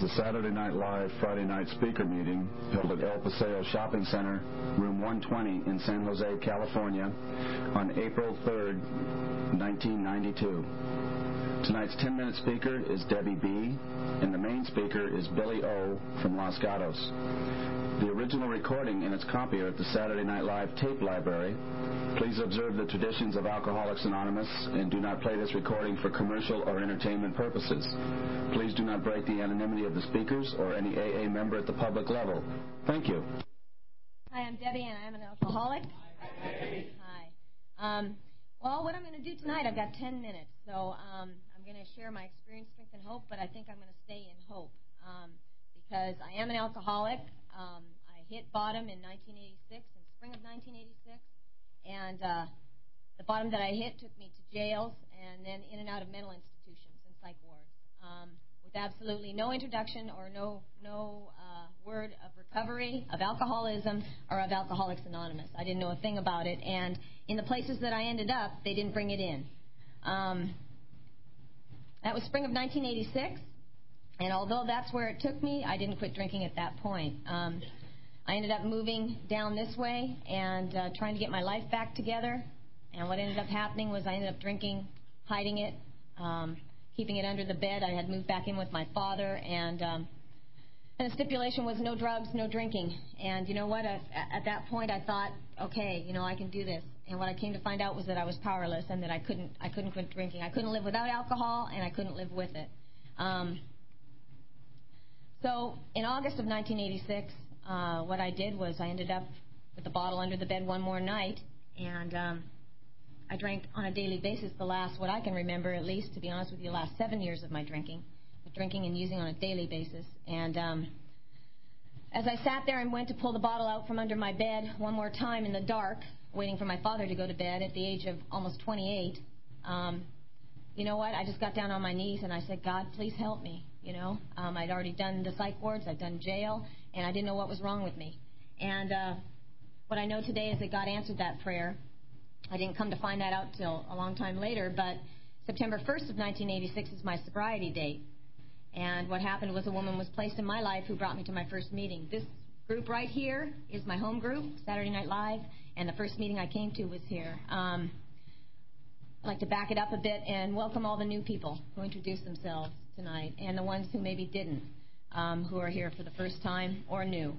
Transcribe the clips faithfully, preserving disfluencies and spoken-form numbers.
the Saturday Night Live Friday night speaker meeting held at El Paseo Shopping Center, room one twenty in San Jose, California, on April third, nineteen ninety-two. Tonight's ten-minute speaker is Debbie B., and the main speaker is Billy O. from Los Gatos. The original recording and its copy are at the Saturday Night Live tape library. Please observe the traditions of Alcoholics Anonymous and do not play this recording for commercial or entertainment purposes. Please do not break the anonymity of the speakers or any A A member at the public level. Thank you. Hi, I'm Debbie, and I'm an alcoholic. Hi. Hi. Um, well, what I'm going to do tonight, I've got ten minutes, so um, I'm going to share my experience, strength, and hope, but I think I'm going to stay in hope um, because I am an alcoholic. Um, I hit bottom in nineteen eighty-six, in spring of nineteen eighty-six, and uh, the bottom that I hit took me to jails and then in and out of mental institutions and psych wards um, with absolutely no introduction or no no uh, word of recovery, of alcoholism, or of Alcoholics Anonymous. I didn't know a thing about it, and in the places that I ended up, they didn't bring it in. Um, that was spring of nineteen eighty-six. And although that's where it took me, I didn't quit drinking at that point. Um, I ended up moving down this way and uh, trying to get my life back together. And what ended up happening was I ended up drinking, hiding it, um, keeping it under the bed. I had moved back in with my father, and um, and the stipulation was no drugs, no drinking. And you know what? At, at that point, I thought, okay, you know, I can do this. And what I came to find out was that I was powerless and that I couldn't, I couldn't quit drinking. I couldn't live without alcohol, and I couldn't live with it. Um, So in August of nineteen eighty-six, uh, what I did was I ended up with the bottle under the bed one more night, and um, I drank on a daily basis the last, what I can remember at least, to be honest with you, the last seven years of my drinking, drinking and using on a daily basis. And um, as I sat there and went to pull the bottle out from under my bed one more time in the dark, waiting for my father to go to bed at the age of almost twenty-eight, um, you know what? I just got down on my knees and I said, God, please help me. You know, um, I'd already done the psych wards, I'd done jail, and I didn't know what was wrong with me. And uh, what I know today is that God answered that prayer. I didn't come to find that out till a long time later, but September first of nineteen eighty-six is my sobriety date. And what happened was a woman was placed in my life who brought me to my first meeting. This group right here is my home group, Saturday Night Live, and the first meeting I came to was here. Um, I'd like to back it up a bit and welcome all the new people who introduced themselves tonight, and the ones who maybe didn't, um, who are here for the first time or new.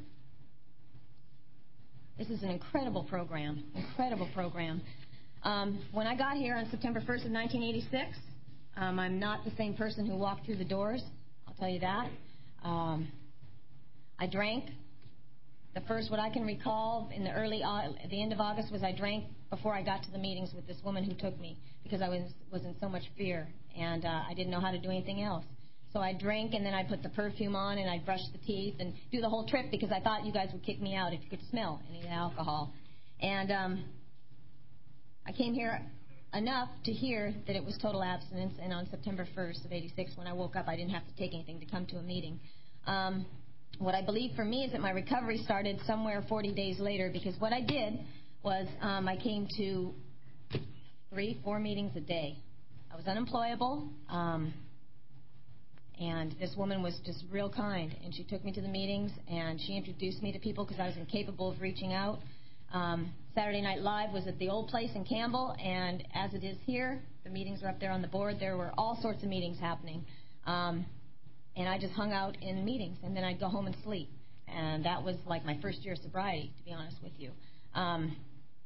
This is an incredible program, incredible program. Um, when I got here on September first of nineteen eighty-six, um, I'm not the same person who walked through the doors, I'll tell you that. Um, I drank. The first, what I can recall in the early, uh, at the end of August, was I drank before I got to the meetings with this woman who took me because I was, was in so much fear, and uh, I didn't know how to do anything else. So I drank, and then I put the perfume on, and I'd brush the teeth and do the whole trip because I thought you guys would kick me out if you could smell any of the alcohol. And um, I came here enough to hear that it was total abstinence, and on September first of eighty-six, when I woke up, I didn't have to take anything to come to a meeting. Um, What I believe for me is that my recovery started somewhere forty days later, because what I did was um, I came to three, four meetings a day. I was unemployable, um, and this woman was just real kind, and she took me to the meetings, and she introduced me to people because I was incapable of reaching out. Um, Saturday Night Live was at the old place in Campbell, and as it is here, the meetings are up there on the board. There were all sorts of meetings happening. Um, And I just hung out in meetings, and then I'd go home and sleep. And that was like my first year of sobriety, to be honest with you. Um,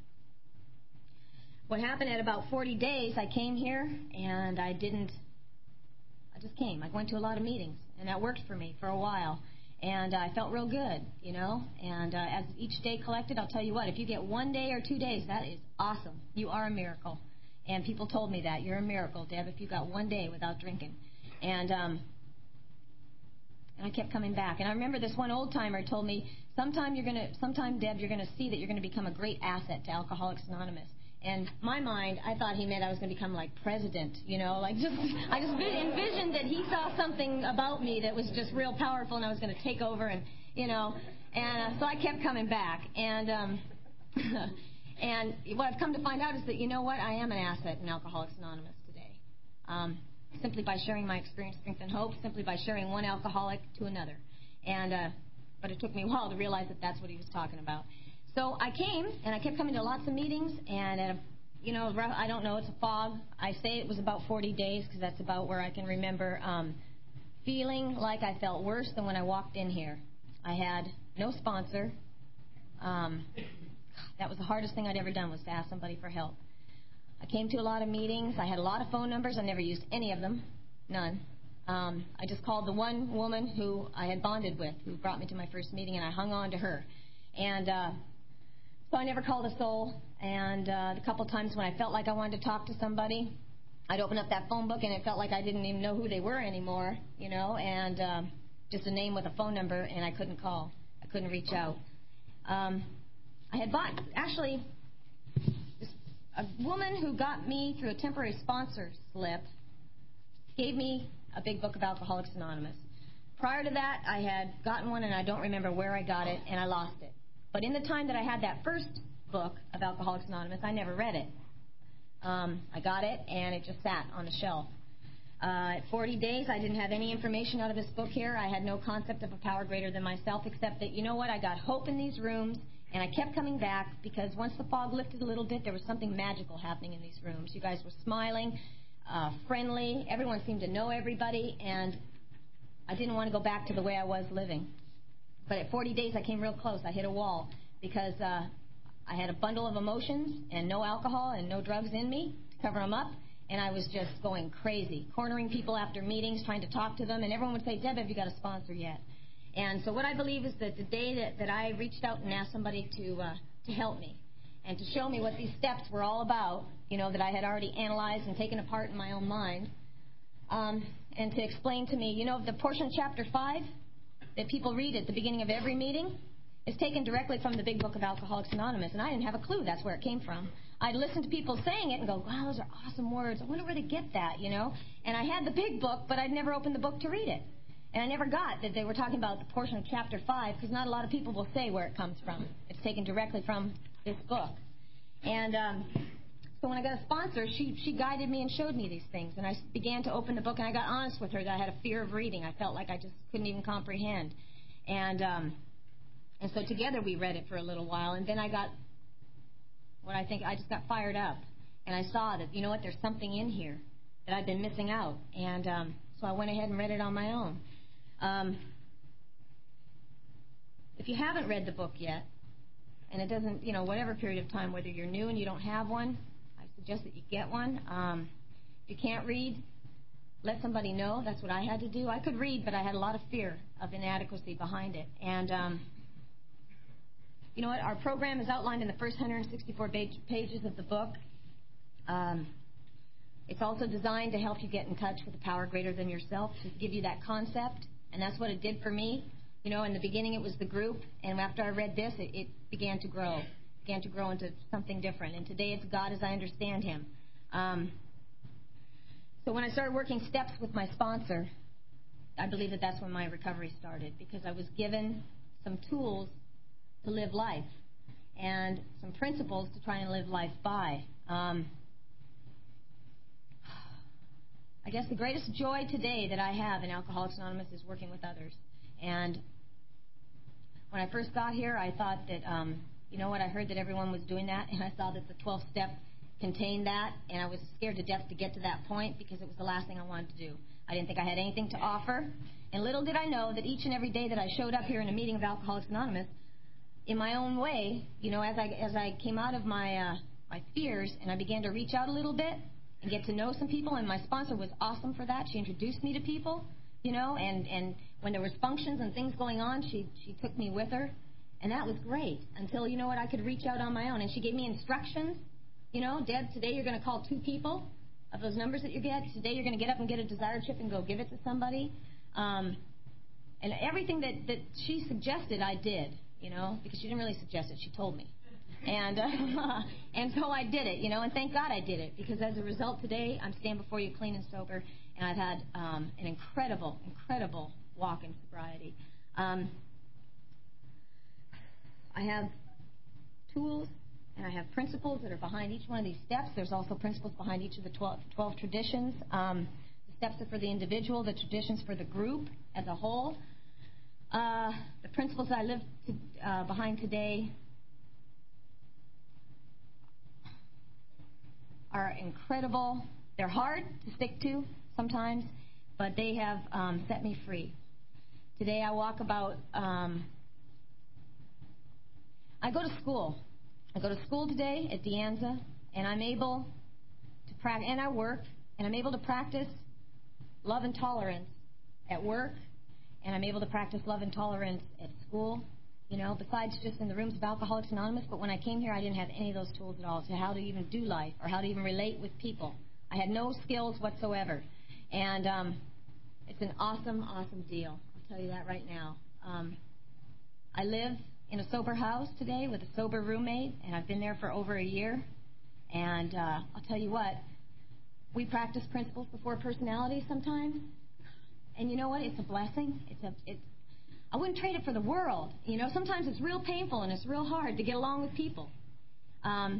what happened at about forty days, I came here, and I didn't, I just came. I went to a lot of meetings, and that worked for me for a while. And uh, I felt real good, you know. And uh, as each day collected, I'll tell you what, if you get one day or two days, that is awesome. You are a miracle. And people told me that. You're a miracle, Deb, if you got one day without drinking. And um And I kept coming back. And I remember this one old-timer told me, sometime, you're gonna, sometime, Deb, you're going to see that you're going to become a great asset to Alcoholics Anonymous. And my mind, I thought he meant I was going to become like president, you know, like just, I just envisioned that he saw something about me that was just real powerful, and I was going to take over, and, you know, and uh, so I kept coming back. And, um, and what I've come to find out is that, you know what, I am an asset in Alcoholics Anonymous today. Um, simply by sharing my experience, strength, and hope, simply by sharing one alcoholic to another. And uh, but it took me a while to realize that that's what he was talking about. So I came, and I kept coming to lots of meetings, and at a, you know, I don't know, it's a fog. I say it was about forty days because that's about where I can remember um, feeling like I felt worse than when I walked in here. I had no sponsor. Um, that was the hardest thing I'd ever done, was to ask somebody for help. I came to a lot of meetings. I had a lot of phone numbers. I never used any of them, none. Um, I just called the one woman who I had bonded with, who brought me to my first meeting, and I hung on to her. And uh, so I never called a soul. And uh, the couple times when I felt like I wanted to talk to somebody, I'd open up that phone book, and it felt like I didn't even know who they were anymore, you know, and uh, just a name with a phone number, and I couldn't call. I couldn't reach out. Um, I had bought, actually, this, a woman who got me through a temporary sponsor slip gave me a big book of Alcoholics Anonymous. Prior to that, I had gotten one, and I don't remember where I got it, and I lost it. But in the time that I had that first book of Alcoholics Anonymous, I never read it. Um, I got it, and it just sat on the shelf. Uh, at forty days, I didn't have any information out of this book here. I had no concept of a power greater than myself, except that, you know what, I got hope in these rooms, and I kept coming back because once the fog lifted a little bit, there was something magical happening in these rooms. You guys were smiling, uh, friendly. Everyone seemed to know everybody, and I didn't want to go back to the way I was living. But at forty days, I came real close. I hit a wall because uh, I had a bundle of emotions and no alcohol and no drugs in me to cover them up. And I was just going crazy, cornering people after meetings, trying to talk to them. And everyone would say, Deb, have you got a sponsor yet? And so what I believe is that the day that, that I reached out and asked somebody to uh, to help me and to show me what these steps were all about, you know, that I had already analyzed and taken apart in my own mind, um, and to explain to me, you know, the portion of chapter five that people read at the beginning of every meeting is taken directly from the big book of Alcoholics Anonymous. And I didn't have a clue that's where it came from. I'd listen to people saying it and go, wow, those are awesome words. I wonder where they get that, you know. And I had the big book, but I'd never opened the book to read it. And I never got that they were talking about the portion of chapter five, because not a lot of people will say where it comes from. It's taken directly from this book. And um, so when I got a sponsor, she, she guided me and showed me these things. And I began to open the book, and I got honest with her that I had a fear of reading. I felt like I just couldn't even comprehend. And um, and so together we read it for a little while. And then I got what I think, I just got fired up. And I saw that, you know what, there's something in here that I'd been missing out. And um, so I went ahead and read it on my own. Um, if you haven't read the book yet, and it doesn't, you know, whatever period of time, whether you're new and you don't have one, I suggest that you get one. Um, if you can't read, let somebody know. That's what I had to do. I could read, but I had a lot of fear of inadequacy behind it. And um, you know what? Our program is outlined in the first one hundred sixty-four pages of the book. Um, it's also designed to help you get in touch with a power greater than yourself, to give you that concept. And that's what it did for me. You know, in the beginning it was the group, and after I read this, it, it began to grow. It began to grow into something different. And today it's God as I understand Him. Um, so when I started working steps with my sponsor, I believe that that's when my recovery started, because I was given some tools to live life and some principles to try and live life by. Um, I guess the greatest joy today that I have in Alcoholics Anonymous is working with others. And when I first got here, I thought that, um, you know what, I heard that everyone was doing that, and I saw that the twelfth step contained that, and I was scared to death to get to that point because it was the last thing I wanted to do. I didn't think I had anything to offer. And little did I know that each and every day that I showed up here in a meeting of Alcoholics Anonymous, in my own way, you know, as I as I came out of my uh, my fears and I began to reach out a little bit and get to know some people, and my sponsor was awesome for that. She introduced me to people, you know, and, and when there was functions and things going on, she, she took me with her, and that was great until, you know what, I could reach out on my own. And she gave me instructions, you know, Deb, today you're going to call two people of those numbers that you get. Today you're going to get up and get a desire chip and go give it to somebody. Um, and everything that, that she suggested, I did, you know, because she didn't really suggest it. She told me. And uh, and so I did it, you know, and thank God I did it, because as a result today, I'm standing before you clean and sober, and I've had um, an incredible, incredible walk in sobriety. Um, I have tools and I have principles that are behind each one of these steps. There's also principles behind each of the twelve, twelve traditions. Um, the steps are for the individual, the traditions for the group as a whole. Uh, the principles I live to, uh, behind today are incredible. They're hard to stick to sometimes, but they have um, set me free. Today I walk about, um, I go to school. I go to school today at De Anza, and I'm able to practice, and I work, and I'm able to practice love and tolerance at work, and I'm able to practice love and tolerance at school, you know, besides just in the rooms of Alcoholics Anonymous. But when I came here, I didn't have any of those tools at all to how to even do life or how to even relate with people. I had no skills whatsoever. And um, it's an awesome, awesome deal. I'll tell you that right now. Um, I live in a sober house today with a sober roommate, and I've been there for over a year. And uh, I'll tell you what, we practice principles before personality sometimes. And you know what? It's a blessing. It's a, it's, I wouldn't trade it for the world. You know, sometimes it's real painful and it's real hard to get along with people. Um,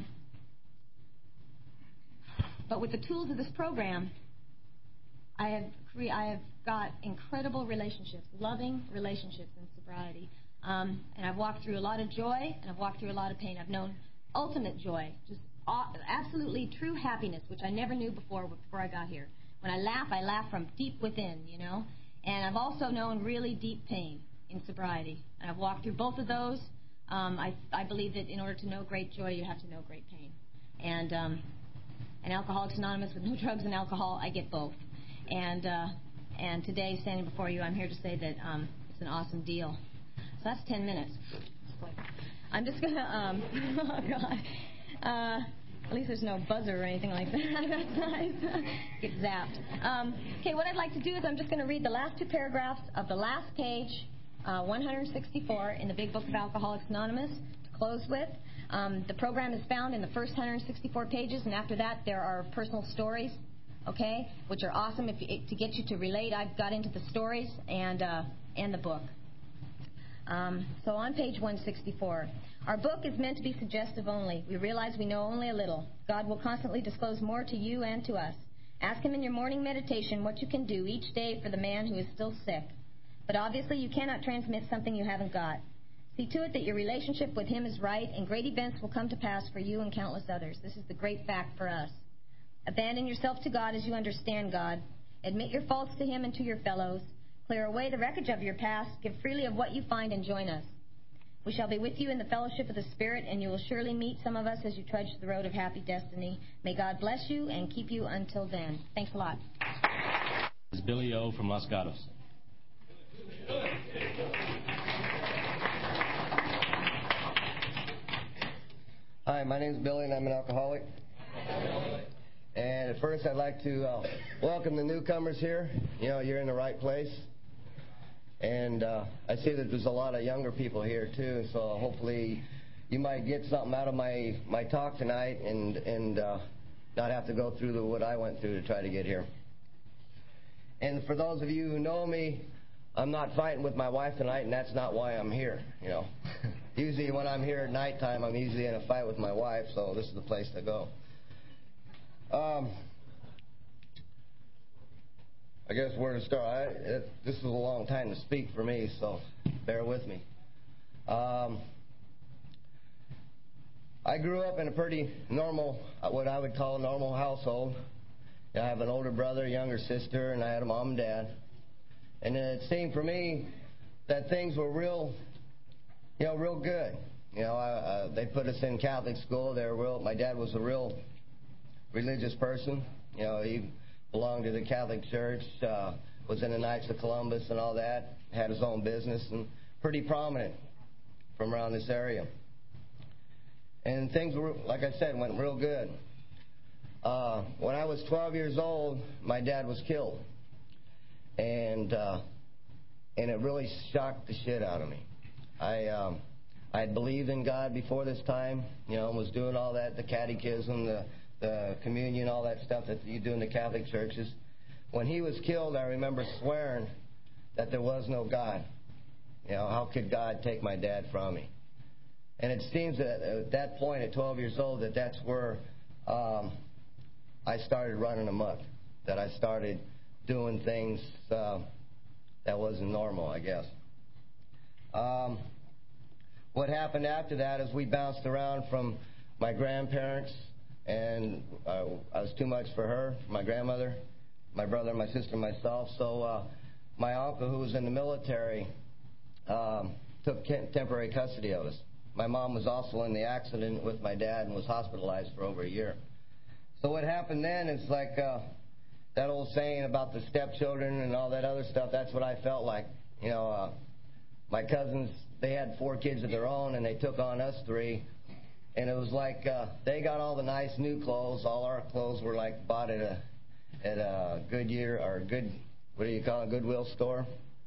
but with the tools of this program, I have cre- I have got incredible relationships, loving relationships in sobriety. Um, and I've walked through a lot of joy and I've walked through a lot of pain. I've known ultimate joy, just absolutely true happiness, which I never knew before before I got here. When I laugh, I laugh from deep within, you know. And I've also known really deep pain in sobriety. And I've walked through both of those. Um, I, I believe that in order to know great joy, you have to know great pain. And um, and Alcoholics Anonymous with no drugs and alcohol, I get both. And uh, and today, standing before you, I'm here to say that um, it's an awesome deal. So that's ten minutes. I'm just going to, um, oh, God. Uh, At least there's no buzzer or anything like that. That's nice. Get zapped. Um, okay, what I'd like to do is I'm just going to read the last two paragraphs of the last page, uh, one sixty-four, in the Big Book of Alcoholics Anonymous to close with. Um, the program is found in the first one sixty-four pages, and after that there are personal stories, okay, which are awesome if you, to get you to relate. I've got into the stories and, uh, and the book. Um, so on page one sixty-four, our book is meant to be suggestive only. We realize we know only a little. God will constantly disclose more to you and to us. Ask Him in your morning meditation what you can do each day for the man who is still sick. But obviously you cannot transmit something you haven't got. See to it that your relationship with Him is right, and great events will come to pass for you and countless others. This is the great fact for us. Abandon yourself to God as you understand God. Admit your faults to Him and to your fellows. Clear away the wreckage of your past. Give freely of what you find and join us. We shall be with you in the fellowship of the Spirit, and you will surely meet some of us as you trudge the road of happy destiny. May God bless you and keep you until then. Thanks a lot. This is Billy O. from Los Gatos. Hi, my name is Billy, and I'm an alcoholic. And at first, I'd like to uh, welcome the newcomers here. You know, you're in the right place. And uh, I see that there's a lot of younger people here, too, so hopefully you might get something out of my, my talk tonight and, and uh, not have to go through the, what I went through to try to get here. And for those of you who know me, I'm not fighting with my wife tonight, and that's not why I'm here, you know. Usually when I'm here at nighttime, I'm usually in a fight with my wife, so this is the place to go. Um... I guess where to start. I, it, this is a long time to speak for me, so bear with me. Um, I grew up in a pretty normal, what I would call a normal household. I have an older brother, a younger sister, and I had a mom and dad. And it seemed for me that things were real, you know, real good. You know, I, uh, they put us in Catholic school. They were real. My dad was a real religious person. You know, he belonged to the Catholic Church, uh, was in the Knights of Columbus and all that, had his own business, and pretty prominent from around this area. And things were, like I said, went real good. Uh, when I was twelve years old, my dad was killed. And uh, and it really shocked the shit out of me. I um, I had believed in God before this time, you know, was doing all that, the catechism, the the communion, all that stuff that you do in the Catholic churches. When he was killed, I remember swearing that there was no God. You know, how could God take my dad from me? And it seems that at that point, at twelve years old, that that's where um, I started running amok, that I started doing things uh, that wasn't normal, I guess. Um, what happened after that is we bounced around from my grandparents, and uh, I was too much for her, my grandmother, my brother, my sister, and myself. So uh, my uncle, who was in the military, um, took temporary custody of us. My mom was also in the accident with my dad and was hospitalized for over a year. So what happened then is like uh, that old saying about the stepchildren and all that other stuff. That's what I felt like. You know, uh, my cousins, they had four kids of their own, and they took on us three. And it was like uh, they got all the nice new clothes. All our clothes were like bought at a at a Goodyear or good, what do you call it, Goodwill store.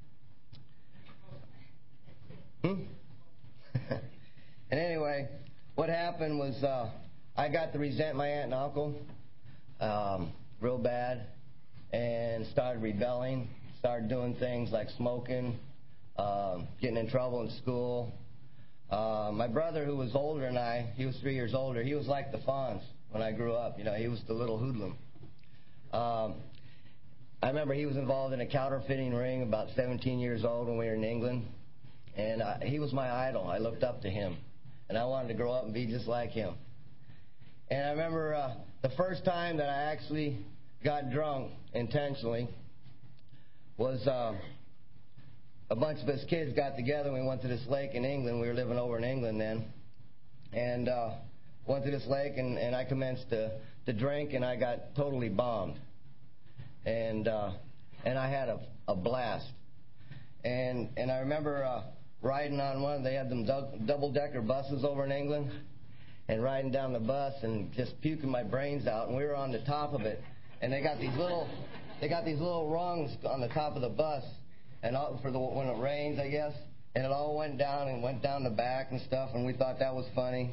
Hmm. And anyway, what happened was uh, I got to resent my aunt and uncle um, real bad, and started rebelling. Started doing things like smoking, uh, getting in trouble in school. Uh, my brother, who was older than I, he was three years older, he was like the Fonz when I grew up. You know, he was the little hoodlum. Um, I remember he was involved in a counterfeiting ring about seventeen years old when we were in England. And I, he was my idol. I looked up to him. And I wanted to grow up and be just like him. And I remember uh, the first time that I actually got drunk intentionally was... Uh, A bunch of us kids got together and we went to this lake in England. We were living over in England then. And uh, went to this lake and, and I commenced to, to drink, and I got totally bombed. And uh, and I had a, a blast. And and I remember uh, riding on one. They had them du- double-decker buses over in England. And riding down the bus and just puking my brains out. And we were on the top of it. And they got these little, they got these little rungs on the top of the bus. And all, for the when it rains, I guess, and it all went down and went down the back and stuff, and we thought that was funny.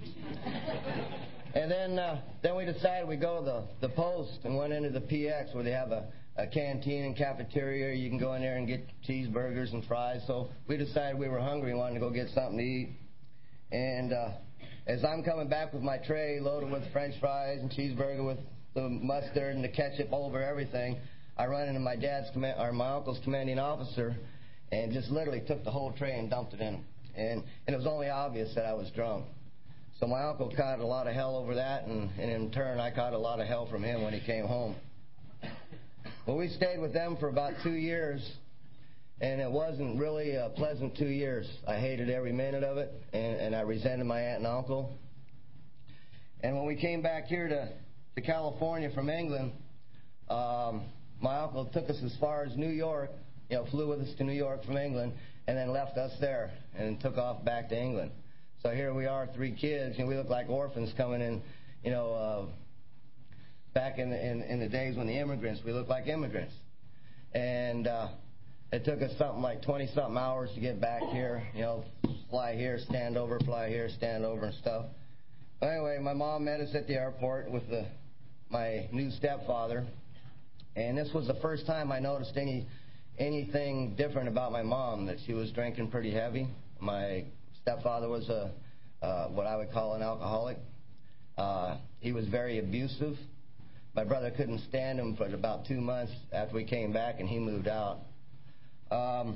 And then uh, then we decided we'd go to the, the Post and went into the P X, where they have a, a canteen and cafeteria. You can go in there and get cheeseburgers and fries. So we decided we were hungry and wanted to go get something to eat. And uh, as I'm coming back with my tray loaded with French fries and cheeseburger with the mustard and the ketchup all over everything, I run into my dad's command, or my uncle's commanding officer, and just literally took the whole tray and dumped it in him. And, and it was only obvious that I was drunk. So my uncle caught a lot of hell over that, and, and in turn I caught a lot of hell from him when he came home. Well, we stayed with them for about two years, and it wasn't really a pleasant two years. I hated every minute of it, and, and I resented my aunt and uncle. And when we came back here to, to California from England, um, my uncle took us as far as New York, you know, flew with us to New York from England, and then left us there and took off back to England. So here we are, three kids, and we look like orphans coming in, you know, uh, back in the, in, in the days when the immigrants, we looked like immigrants. And uh, it took us something like twenty-something hours to get back here, you know, fly here, stand over, fly here, stand over and stuff. But anyway, my mom met us at the airport with the, my new stepfather. And this was the first time I noticed any anything different about my mom, that she was drinking pretty heavy. My stepfather was a uh, what I would call an alcoholic. Uh, he was very abusive. My brother couldn't stand him for about two months after we came back, and he moved out. Um,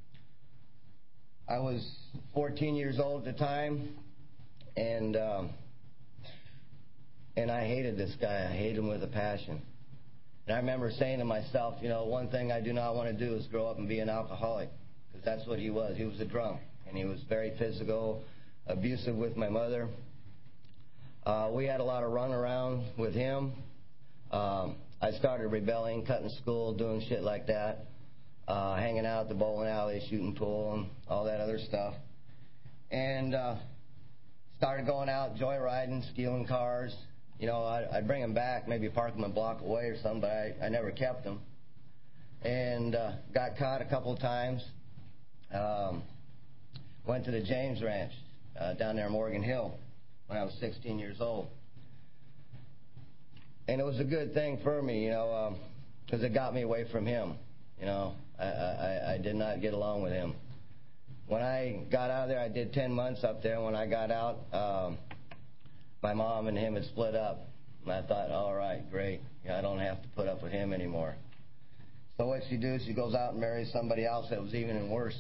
I was fourteen years old at the time, and um, and I hated this guy. I hated him with a passion. And I remember saying to myself, you know, one thing I do not want to do is grow up and be an alcoholic, because that's what he was. He was a drunk, and he was very physical, abusive with my mother. Uh, we had a lot of run around with him. Um, I started rebelling, cutting school, doing shit like that, uh, hanging out at the bowling alley, shooting pool, and all that other stuff. And uh, started going out, joyriding, stealing cars. You know, I'd bring them back, maybe park them a block away or something, but I, I never kept them. And uh, got caught a couple of times. Um, went to the James Ranch uh, down there in Morgan Hill when I was sixteen years old. And it was a good thing for me, you know, because um, it got me away from him. You know, I, I, I did not get along with him. When I got out of there, I did ten months up there. When I got out, um, my mom and him had split up. And I thought, all right, great. You know, I don't have to put up with him anymore. So what she do, she goes out and marries somebody else that was even worse.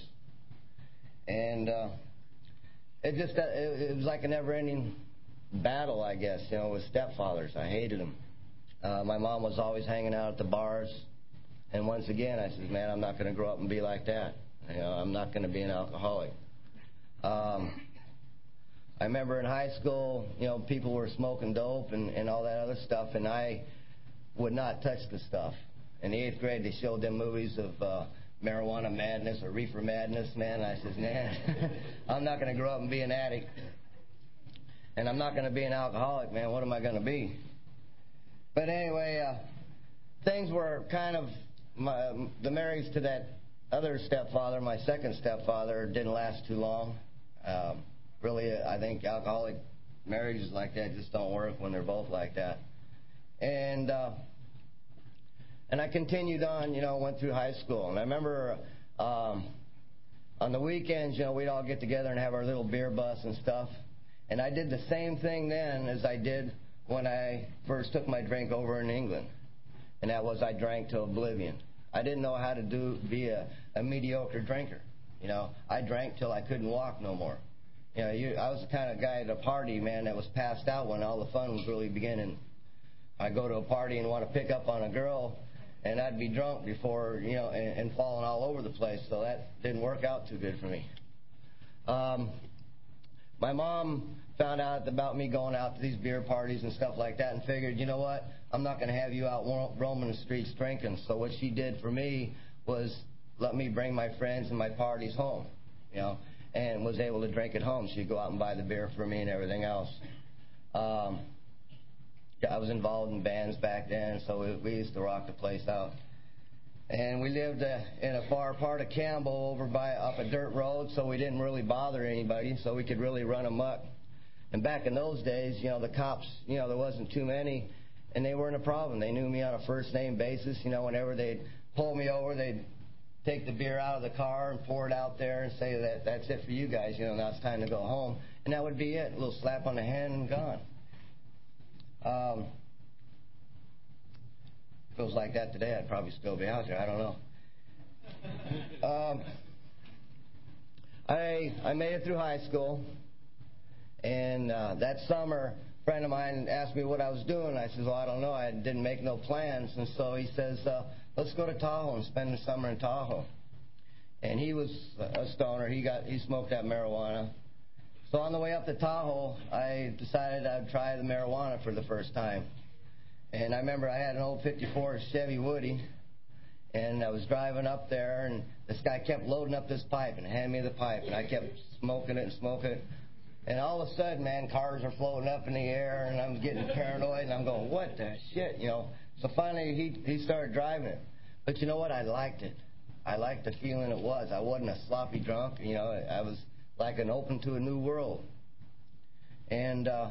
And uh, it just, it, it was like a never-ending battle, I guess, you know, with stepfathers. I hated them. Uh, my mom was always hanging out at the bars. And once again, I said, man, I'm not going to grow up and be like that. You know, I'm not going to be an alcoholic. Um, I remember in high school, you know, people were smoking dope and, and all that other stuff, and I would not touch the stuff. In the eighth grade, they showed them movies of uh, marijuana madness or reefer madness, man. And I said, man, I'm not going to grow up and be an addict. And I'm not going to be an alcoholic, man. What am I going to be? But anyway, uh, things were kind of, my, the marriage to that other stepfather, my second stepfather, didn't last too long. Um, really, I think alcoholic marriages like that just don't work when they're both like that. And uh, and I continued on, you know, went through high school. And I remember um, on the weekends, you know, we'd all get together and have our little beer bus and stuff. And I did the same thing then as I did when I first took my drink over in England. And that was I drank to oblivion. I didn't know how to do be a, a mediocre drinker. You know, I drank till I couldn't walk no more. You know, you, I was the kind of guy at a party, man, that was passed out when all the fun was really beginning. I'd go to a party and want to pick up on a girl, and I'd be drunk before, you know, and, and falling all over the place. So that didn't work out too good for me. Um, my mom found out about me going out to these beer parties and stuff like that and figured, you know what, I'm not going to have you out roaming the streets drinking. So what she did for me was let me bring my friends and my parties home, you know, and was able to drink at home. She'd go out and buy the beer for me and everything else. Um, I was involved in bands back then, so we, we used to rock the place out. And we lived uh, in a far part of Campbell over by up a dirt road, so we didn't really bother anybody, so we could really run amok. And back in those days, you know, the cops, you know, there wasn't too many, and they weren't a problem. They knew me on a first-name basis. You know, whenever they'd pull me over, they'd take the beer out of the car and pour it out there and say that that's it for you guys. You know, now it's time to go home. And that would be it. A little slap on the hand and gone. Um, if it was like that today, I'd probably still be out there. I don't know. Um, I I made it through high school, and uh, that summer, a friend of mine asked me what I was doing. I said, well, I don't know. I didn't make no plans. And so he says, uh, let's go to Tahoe and spend the summer in Tahoe. And he was a stoner. He got he smoked that marijuana. So on the way up to Tahoe, I decided I'd try the marijuana for the first time. And I remember I had an old fifty-four Chevy Woody, and I was driving up there, and this guy kept loading up this pipe and handing me the pipe, and I kept smoking it and smoking it. And all of a sudden, man, cars are floating up in the air, and I'm getting paranoid, and I'm going, what the shit, you know. So finally, he he started driving it. But you know what? I liked it. I liked the feeling it was. I wasn't a sloppy drunk, you know. I was like an open to a new world. And uh,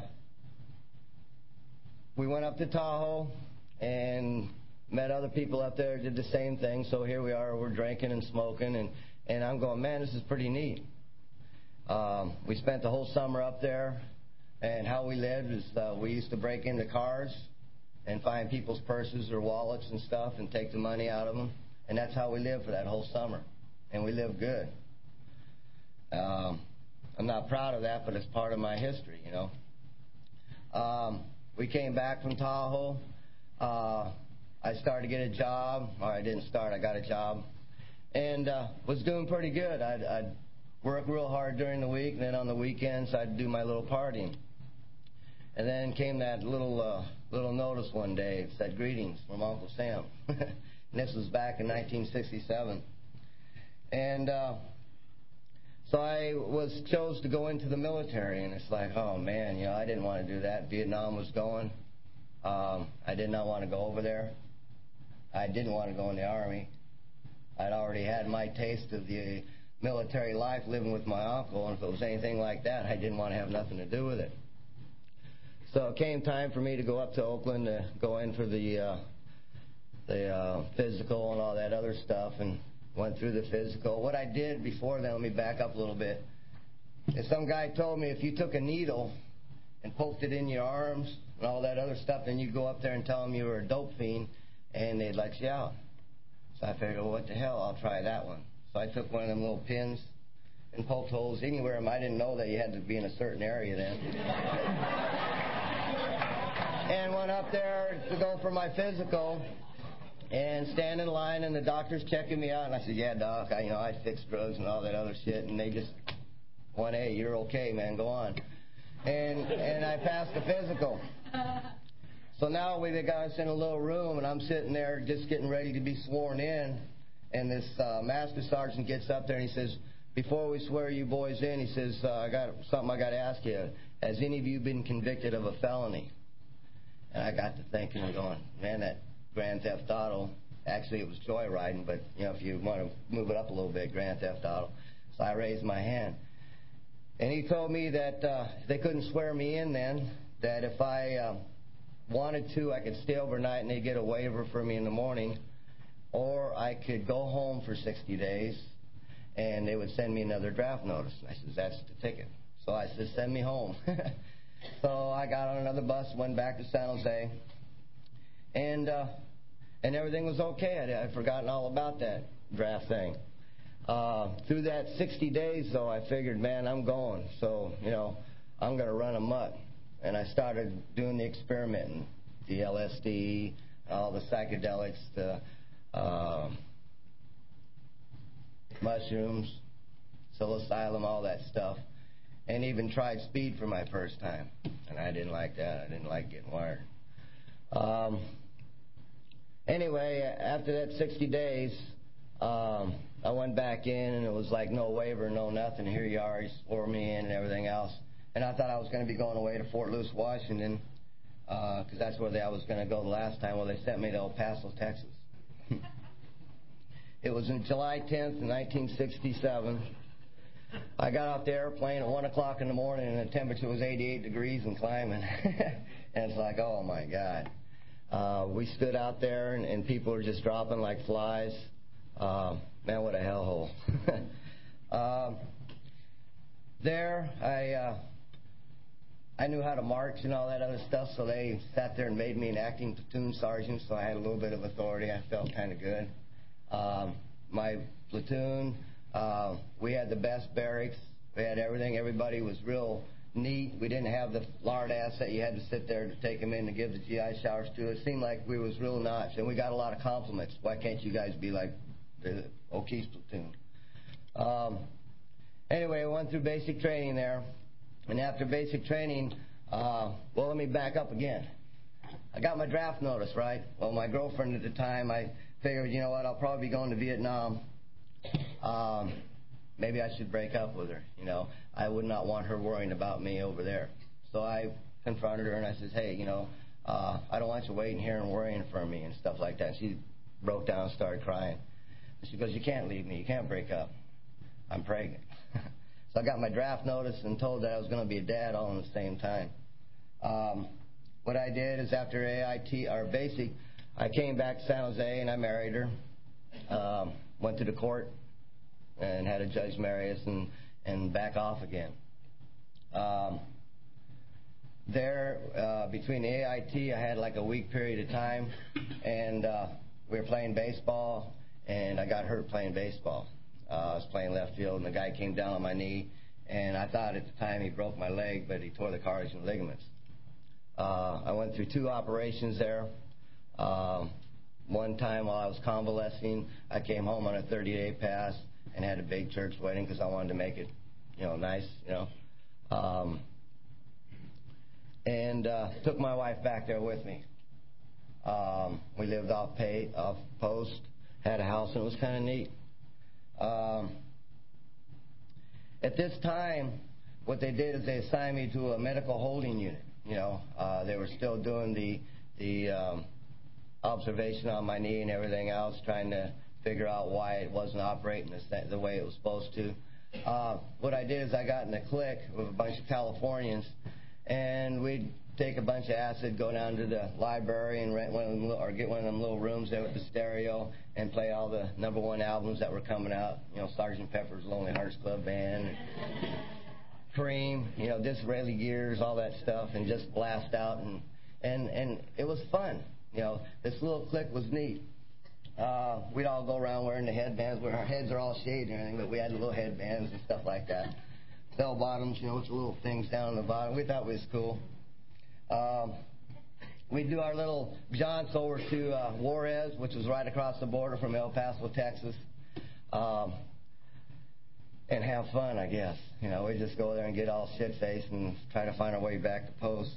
we went up to Tahoe and met other people up there, did the same thing. So here we are, we're drinking and smoking, and, and I'm going, man, this is pretty neat. Um, we spent the whole summer up there, and how we lived is uh, we used to break into cars and find people's purses or wallets and stuff and take the money out of them. And that's how we lived for that whole summer. And we lived good. Um, I'm not proud of that, but it's part of my history, you know. Um, we came back from Tahoe. Uh, I started to get a job. Or I didn't start, I got a job. And uh, was doing pretty good. I'd, I'd work real hard during the week, and then on the weekends I'd do my little partying. And then came that little uh, little notice one day. It said, greetings from Uncle Sam. And this was back in nineteen sixty-seven. And uh, so I was chose to go into the military, and it's like, oh, man, you know, I didn't want to do that. Vietnam was going. Um, I did not want to go over there. I didn't want to go in the Army. I'd already had my taste of the military life living with my uncle, and if it was anything like that, I didn't want to have nothing to do with it. So it came time for me to go up to Oakland to go in for the uh, the uh, physical and all that other stuff, and went through the physical. What I did before then, let me back up a little bit, is some guy told me if you took a needle and poked it in your arms and all that other stuff, then you'd go up there and tell them you were a dope fiend, and they'd let you out. So I figured, well, what the hell, I'll try that one. So I took one of them little pins and poked holes anywhere. I didn't know that you had to be in a certain area then. And went up there to go for my physical and stand in line, and the doctor's checking me out. And I said, yeah, doc, I, you know, I fix drugs and all that other shit. And they just went, hey, you're okay, man, go on. And and I passed the physical. So now we got us in a little room, and I'm sitting there just getting ready to be sworn in. And this uh, master sergeant gets up there and he says, before we swear you boys in, he says, uh, I got something I got to ask you. Has any of you been convicted of a felony? And I got to thinking and going, man, that Grand Theft Auto, actually it was joyriding, but, you know, if you want to move it up a little bit, Grand Theft Auto. So I raised my hand. And he told me that uh, they couldn't swear me in then, that if I uh, wanted to, I could stay overnight and they'd get a waiver for me in the morning, or I could go home for sixty days and they would send me another draft notice. And I said, that's the ticket. So I said, send me home. So I got on another bus, went back to San Jose, and uh, and everything was okay. I'd, I'd forgotten all about that draft thing. Uh, through that sixty days, though, I figured, man, I'm going. So, you know, I'm going to run amok. And I started doing the experimenting, the L S D, all the psychedelics, the uh, mushrooms, psilocybin, all that stuff. And even tried speed for my first time. And I didn't like that. I didn't like getting wired. Um, anyway, after that sixty days, um, I went back in, and it was like no waiver, no nothing. Here you are, he swore me in and everything else. And I thought I was going to be going away to Fort Lewis, Washington, because uh, that's where they, I was going to go the last time. Well, they sent me to El Paso, Texas. It was on July tenth, nineteen sixty-seven. I got off the airplane at one o'clock in the morning, and the temperature was eighty-eight degrees and climbing. And it's like, oh, my God. Uh, we stood out there, and, and people were just dropping like flies. Uh, man, what a hellhole. uh, there, I uh, I knew how to march and all that other stuff, so they sat there and made me an acting platoon sergeant, so I had a little bit of authority. I felt kind of good. Um, my platoon... Uh, we had the best barracks. We had everything. Everybody was real neat. We didn't have the lard ass that you had to sit there to take them in to give the G I showers to. It seemed like we was real notch, and we got a lot of compliments. Why can't you guys be like the O'Keefe platoon? Um, anyway, I went through basic training there, and after basic training, uh, well, let me back up again. I got my draft notice, right? Well, my girlfriend at the time, I figured, you know what, I'll probably be going to Vietnam. Um, maybe I should break up with her, you know. I would not want her worrying about me over there. So I confronted her and I said, hey, you know, uh, I don't want you waiting here and worrying for me and stuff like that. She broke down and started crying. She goes, you can't leave me. You can't break up. I'm pregnant. So I got my draft notice and told that I was going to be a dad all in the same time. Um, what I did is after A I T, or basic, I came back to San Jose and I married her. Um, went to the court and had a judge marry us and, and back off again. Um, there, uh, between the A I T, I had like a week period of time, and uh, we were playing baseball, and I got hurt playing baseball. Uh, I was playing left field, and the guy came down on my knee, and I thought at the time he broke my leg, but he tore the cartilage and ligaments. Uh, I went through two operations there. Um, One time while I was convalescing, I came home on a thirty-day pass and had a big church wedding because I wanted to make it, you know, nice, you know. Um, and uh, took my wife back there with me. Um, we lived off pay, off post, had a house, and it was kind of neat. Um, at this time, what they did is they assigned me to a medical holding unit. You know, uh, they were still doing the the um, observation on my knee and everything else, trying to figure out why it wasn't operating the, the way it was supposed to. Uh, what I did is I got in a clique with a bunch of Californians, and we'd take a bunch of acid, go down to the library and rent one of them, or get one of them little rooms there with the stereo and play all the number one albums that were coming out. You know, Sergeant Pepper's Lonely Hearts Club Band, Cream, you know, Disraeli Gears, all that stuff, and just blast out, and and and it was fun. You know, this little clique was neat. uh, we'd all go around wearing the headbands where our heads are all shaved and everything, but we had the little headbands and stuff like that. Bell bottoms, you know, with the little things down on the bottom. We thought it was cool. Um, we'd do our little jaunts over to uh, Juarez, which was right across the border from El Paso, Texas, um, and have fun, I guess. You know, we'd just go there and get all shit-faced and try to find our way back to post.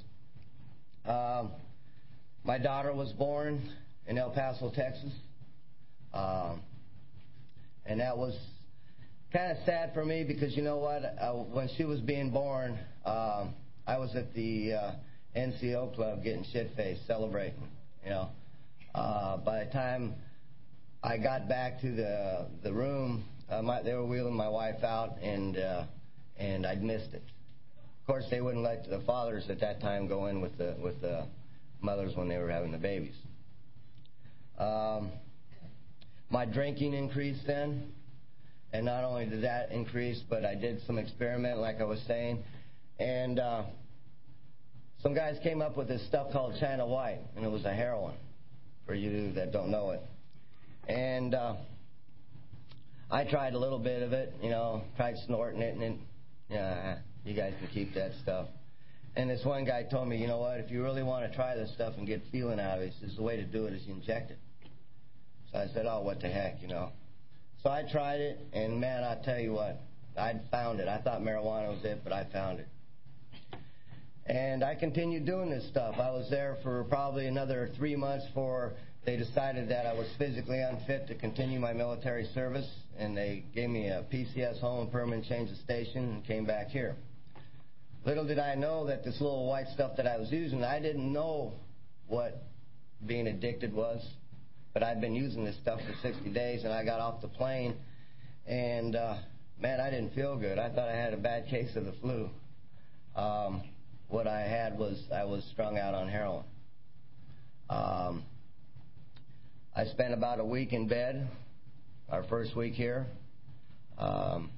Um, my daughter was born in El Paso, Texas, um, and that was kind of sad for me because, you know what, uh, when she was being born, um, I was at the uh, N C O club getting shit-faced, celebrating, you know. Uh, by the time I got back to the the room, uh, my, they were wheeling my wife out, and uh, and I'd missed it. Of course, they wouldn't let the fathers at that time go in with the with the mothers when they were having the babies. Um, my drinking increased then. And not only did that increase, but I did some experiment, like I was saying. And uh, some guys came up with this stuff called China White, and it was a heroin, for you that don't know it. And uh, I tried a little bit of it, you know, tried snorting it, and it, yeah, you guys can keep that stuff. And this one guy told me, you know what, if you really want to try this stuff and get feeling out of it, he says, the way to do it is you inject it. So I said, oh, what the heck, you know. So I tried it, and, man, I tell you what, I found it. I thought marijuana was it, but I found it. And I continued doing this stuff. I was there for probably another three months before they decided that I was physically unfit to continue my military service, and they gave me a P C S home, permanent change of station, and came back here. Little did I know that this little white stuff that I was using, I didn't know what being addicted was. But I'd been using this stuff for sixty days, and I got off the plane, and, uh, man, I didn't feel good. I thought I had a bad case of the flu. Um, what I had was I was strung out on heroin. Um, I spent about a week in bed, our first week here, um,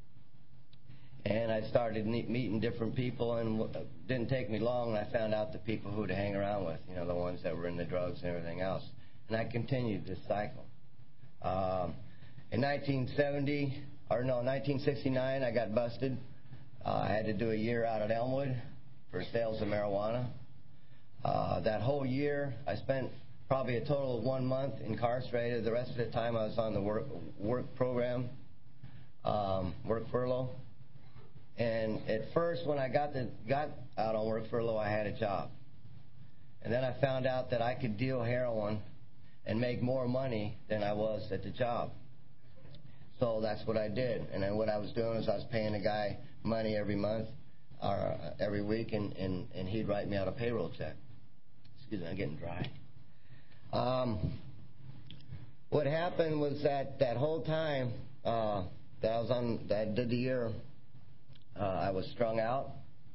and I started meeting different people, and it didn't take me long, and I found out the people who to hang around with, you know, the ones that were in the drugs and everything else. And I continued this cycle. Um, in nineteen seventy, or no, nineteen sixty-nine, I got busted. Uh, I had to do a year out at Elmwood for sales of marijuana. Uh, that whole year, I spent probably a total of one month incarcerated. The rest of the time, I was on the work, work program, um, work furlough. And at first, when I got, the, got out on work furlough, I had a job. And then I found out that I could deal heroin and make more money than I was at the job. So that's what I did. And then what I was doing is I was paying a guy money every month or every week, and, and, and he'd write me out a payroll check. Excuse me, I'm getting dry. Um, what happened was that that whole time uh, that I was on, that I did the year, uh, I was strung out.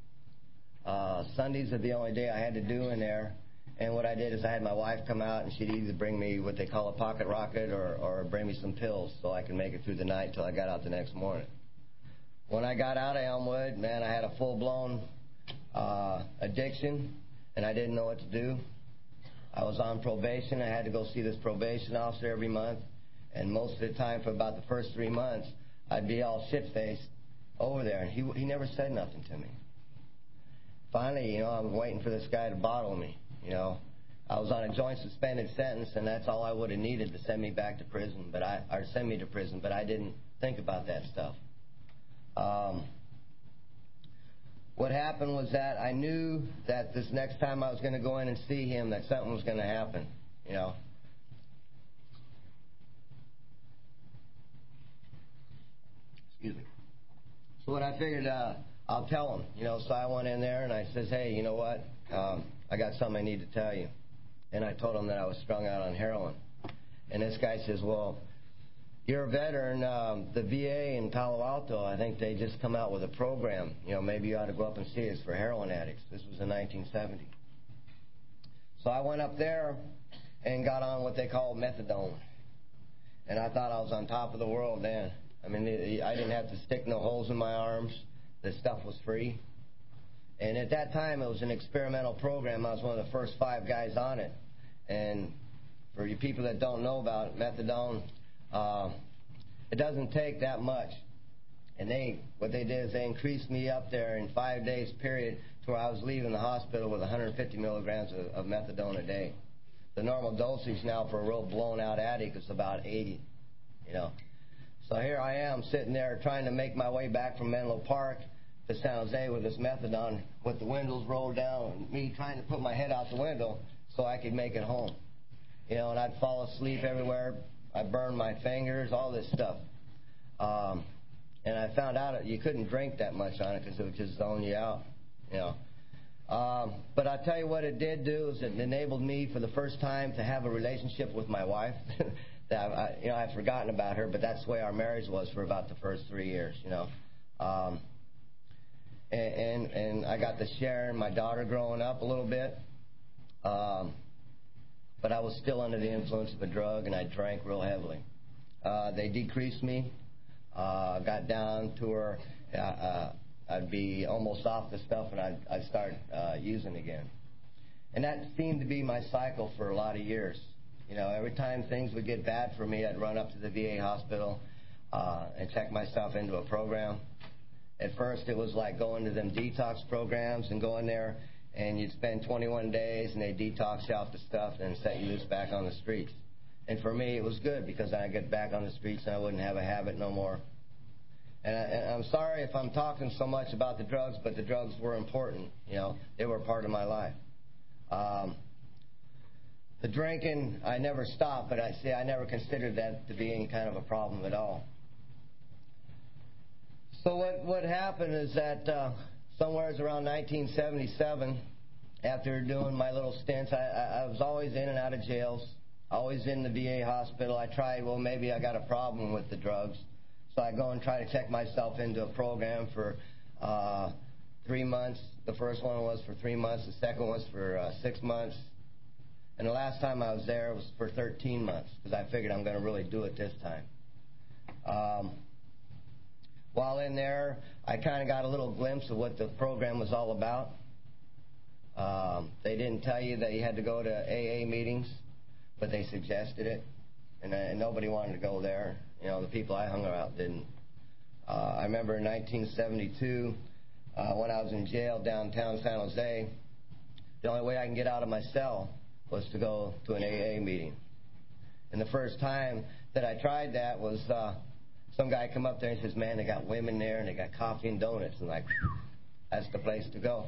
Uh, Sundays are the only day I had to do in there. And what I did is I had my wife come out, and she'd either bring me what they call a pocket rocket or, or bring me some pills so I could make it through the night until I got out the next morning. When I got out of Elmwood, man, I had a full-blown uh, addiction, and I didn't know what to do. I was on probation. I had to go see this probation officer every month. And most of the time, for about the first three months, I'd be all shit-faced over there. And he, he never said nothing to me. Finally, you know, I'm waiting for this guy to bottle me. You know, I was on a joint suspended sentence, and that's all I would have needed to send me back to prison, but I or send me to prison. But I didn't think about that stuff. Um, what happened was that I knew that this next time I was going to go in and see him, that something was going to happen. You know. Excuse me. So what I figured, uh, I'll tell him. You know, so I went in there and I says, hey, you know what? Um, I got something I need to tell you. And I told him that I was strung out on heroin. And this guy says, well, you're a veteran. Um, the V A in Palo Alto, I think they just come out with a program. You know, maybe you ought to go up and see it. It's for heroin addicts. This was in nineteen seventy. So I went up there and got on what they call methadone. And I thought I was on top of the world then. I mean, I didn't have to stick no holes in my arms. The stuff was free. And at that time, it was an experimental program. I was one of the first five guys on it. And for you people that don't know about methadone, uh, it doesn't take that much. And they, what they did is they increased me up there in five days period to where I was leaving the hospital with one hundred fifty milligrams of, of methadone a day. The normal dosage now for a real blown out addict is about eighty, you know. So here I am sitting there trying to make my way back from Menlo Park to San Jose with this methadone with the windows rolled down and me trying to put my head out the window so I could make it home. You know, and I'd fall asleep everywhere. I burned my fingers, all this stuff. Um, and I found out that you couldn't drink that much on it because it would just zone you out, you know. Um, but I'll tell you what it did do is it enabled me for the first time to have a relationship with my wife. that I, you know, I'd forgotten about her, but that's the way our marriage was for about the first three years, you know. Um, and, and, and I got to share my daughter growing up a little bit. Um, but I was still under the influence of a drug, and I drank real heavily. Uh, they decreased me. Uh, got down to where uh, uh, I'd be almost off the stuff, and I'd, I'd start uh, using again. And that seemed to be my cycle for a lot of years. You know, every time things would get bad for me, I'd run up to the V A hospital uh, and check myself into a program. At first, it was like going to them detox programs and going there, and you'd spend twenty-one days, and they'd detox you off the stuff and set you loose back on the streets. And for me, it was good because I'd get back on the streets and I wouldn't have a habit no more. And, I, and I'm sorry if I'm talking so much about the drugs, but the drugs were important. You know, they were part of my life. Um, the drinking, I never stopped, but I say I never considered that to be any kind of a problem at all. So what, what happened is that uh, somewhere around nineteen seventy-seven, after doing my little stints, I, I, I was always in and out of jails, always in the V A hospital. I tried, well, maybe I got a problem with the drugs. So I go and try to check myself into a program for uh, three months. The first one was for three months. The second was for uh, six months. And the last time I was there was for thirteen months because I figured I'm going to really do it this time. Um, while in there, I kind of got a little glimpse of what the program was all about. Um, they didn't tell you that you had to go to A A meetings, but they suggested it. And, uh, and nobody wanted to go there. You know, the people I hung around didn't. Uh, I remember in nineteen seventy-two, uh, when I was in jail downtown San Jose, the only way I can get out of my cell was to go to an A A meeting. And the first time that I tried that was uh, some guy come up there and says, man, they got women there and they got coffee and donuts. And like, that's the place to go.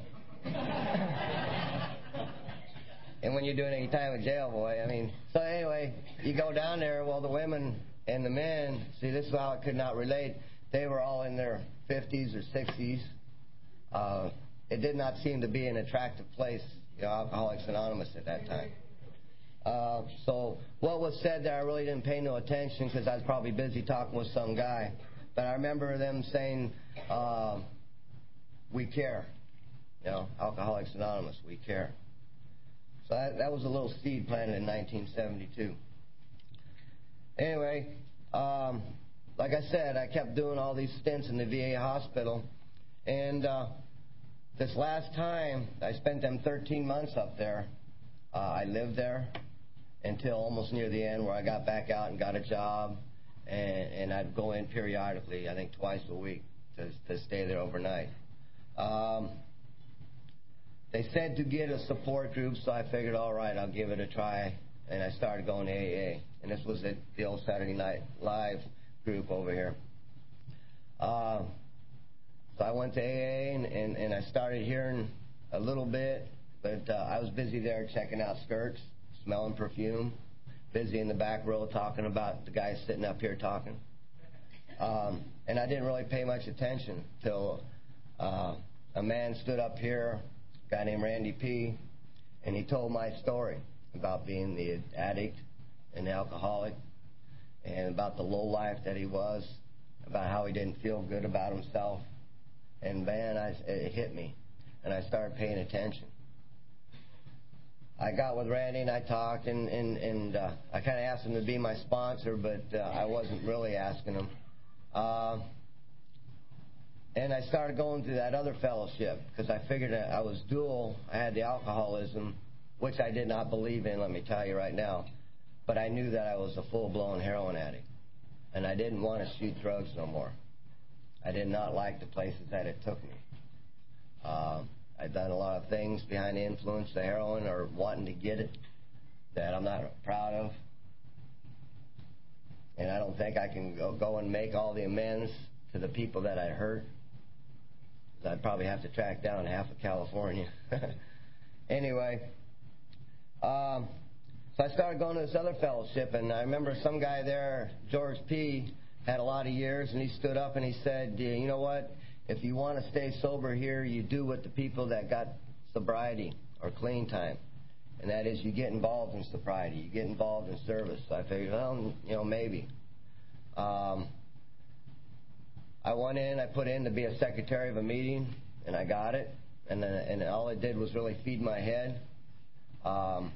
And when you're doing any time in jail, boy, I mean, so anyway, you go down there, well, the women and the men, see, this is how I could not relate. They were all in their fifties or sixties. Uh, it did not seem to be an attractive place, you know, Alcoholics Anonymous at that time. Uh, so what was said there, I really didn't pay no attention because I was probably busy talking with some guy. But I remember them saying, uh, we care. You know, Alcoholics Anonymous, we care. So that, that was a little seed planted in nineteen seventy-two. Anyway, um, like I said, I kept doing all these stints in the V A hospital. And uh, this last time, I spent them thirteen months up there. Uh, I lived there until almost near the end where I got back out and got a job. And, and I'd go in periodically, I think twice a week, to, to stay there overnight. Um, they said to get a support group, so I figured, all right, I'll give it a try. And I started going to A A. And this was at the old Saturday Night Live group over here. Uh, so I went to A A, and, and, and I started hearing a little bit. But uh, I was busy there checking out skirts, smelling perfume, busy in the back row talking about the guys sitting up here talking. Um, and I didn't really pay much attention till uh, a man stood up here, a guy named Randy P., and he told my story about being the addict and the alcoholic and about the low life that he was, about how he didn't feel good about himself. And, man, I, it hit me, and I started paying attention. I got with Randy and I talked, and, and, and uh, I kind of asked him to be my sponsor, but uh, I wasn't really asking him. Uh, and I started going to that other fellowship because I figured I was dual. I had the alcoholism, which I did not believe in, let me tell you right now. but I knew that I was a full-blown heroin addict, and I didn't want to shoot drugs no more. I did not like the places that it took me. Uh, I've done a lot of things behind the influence of heroin or wanting to get it that I'm not proud of. And I don't think I can go, go and make all the amends to the people that I hurt. I'd probably have to track down half of California. Anyway, um, so I started going to this other fellowship, and I remember some guy there, George P., had a lot of years, and he stood up and he said, you know what, if you want to stay sober here, you do what the people that got sobriety or clean time, and that is you get involved in sobriety, you get involved in service. So I figured, well, you know, maybe. Um, I went in, I put in to be a secretary of a meeting, and I got it, and then, and all it did was really feed my head. Um,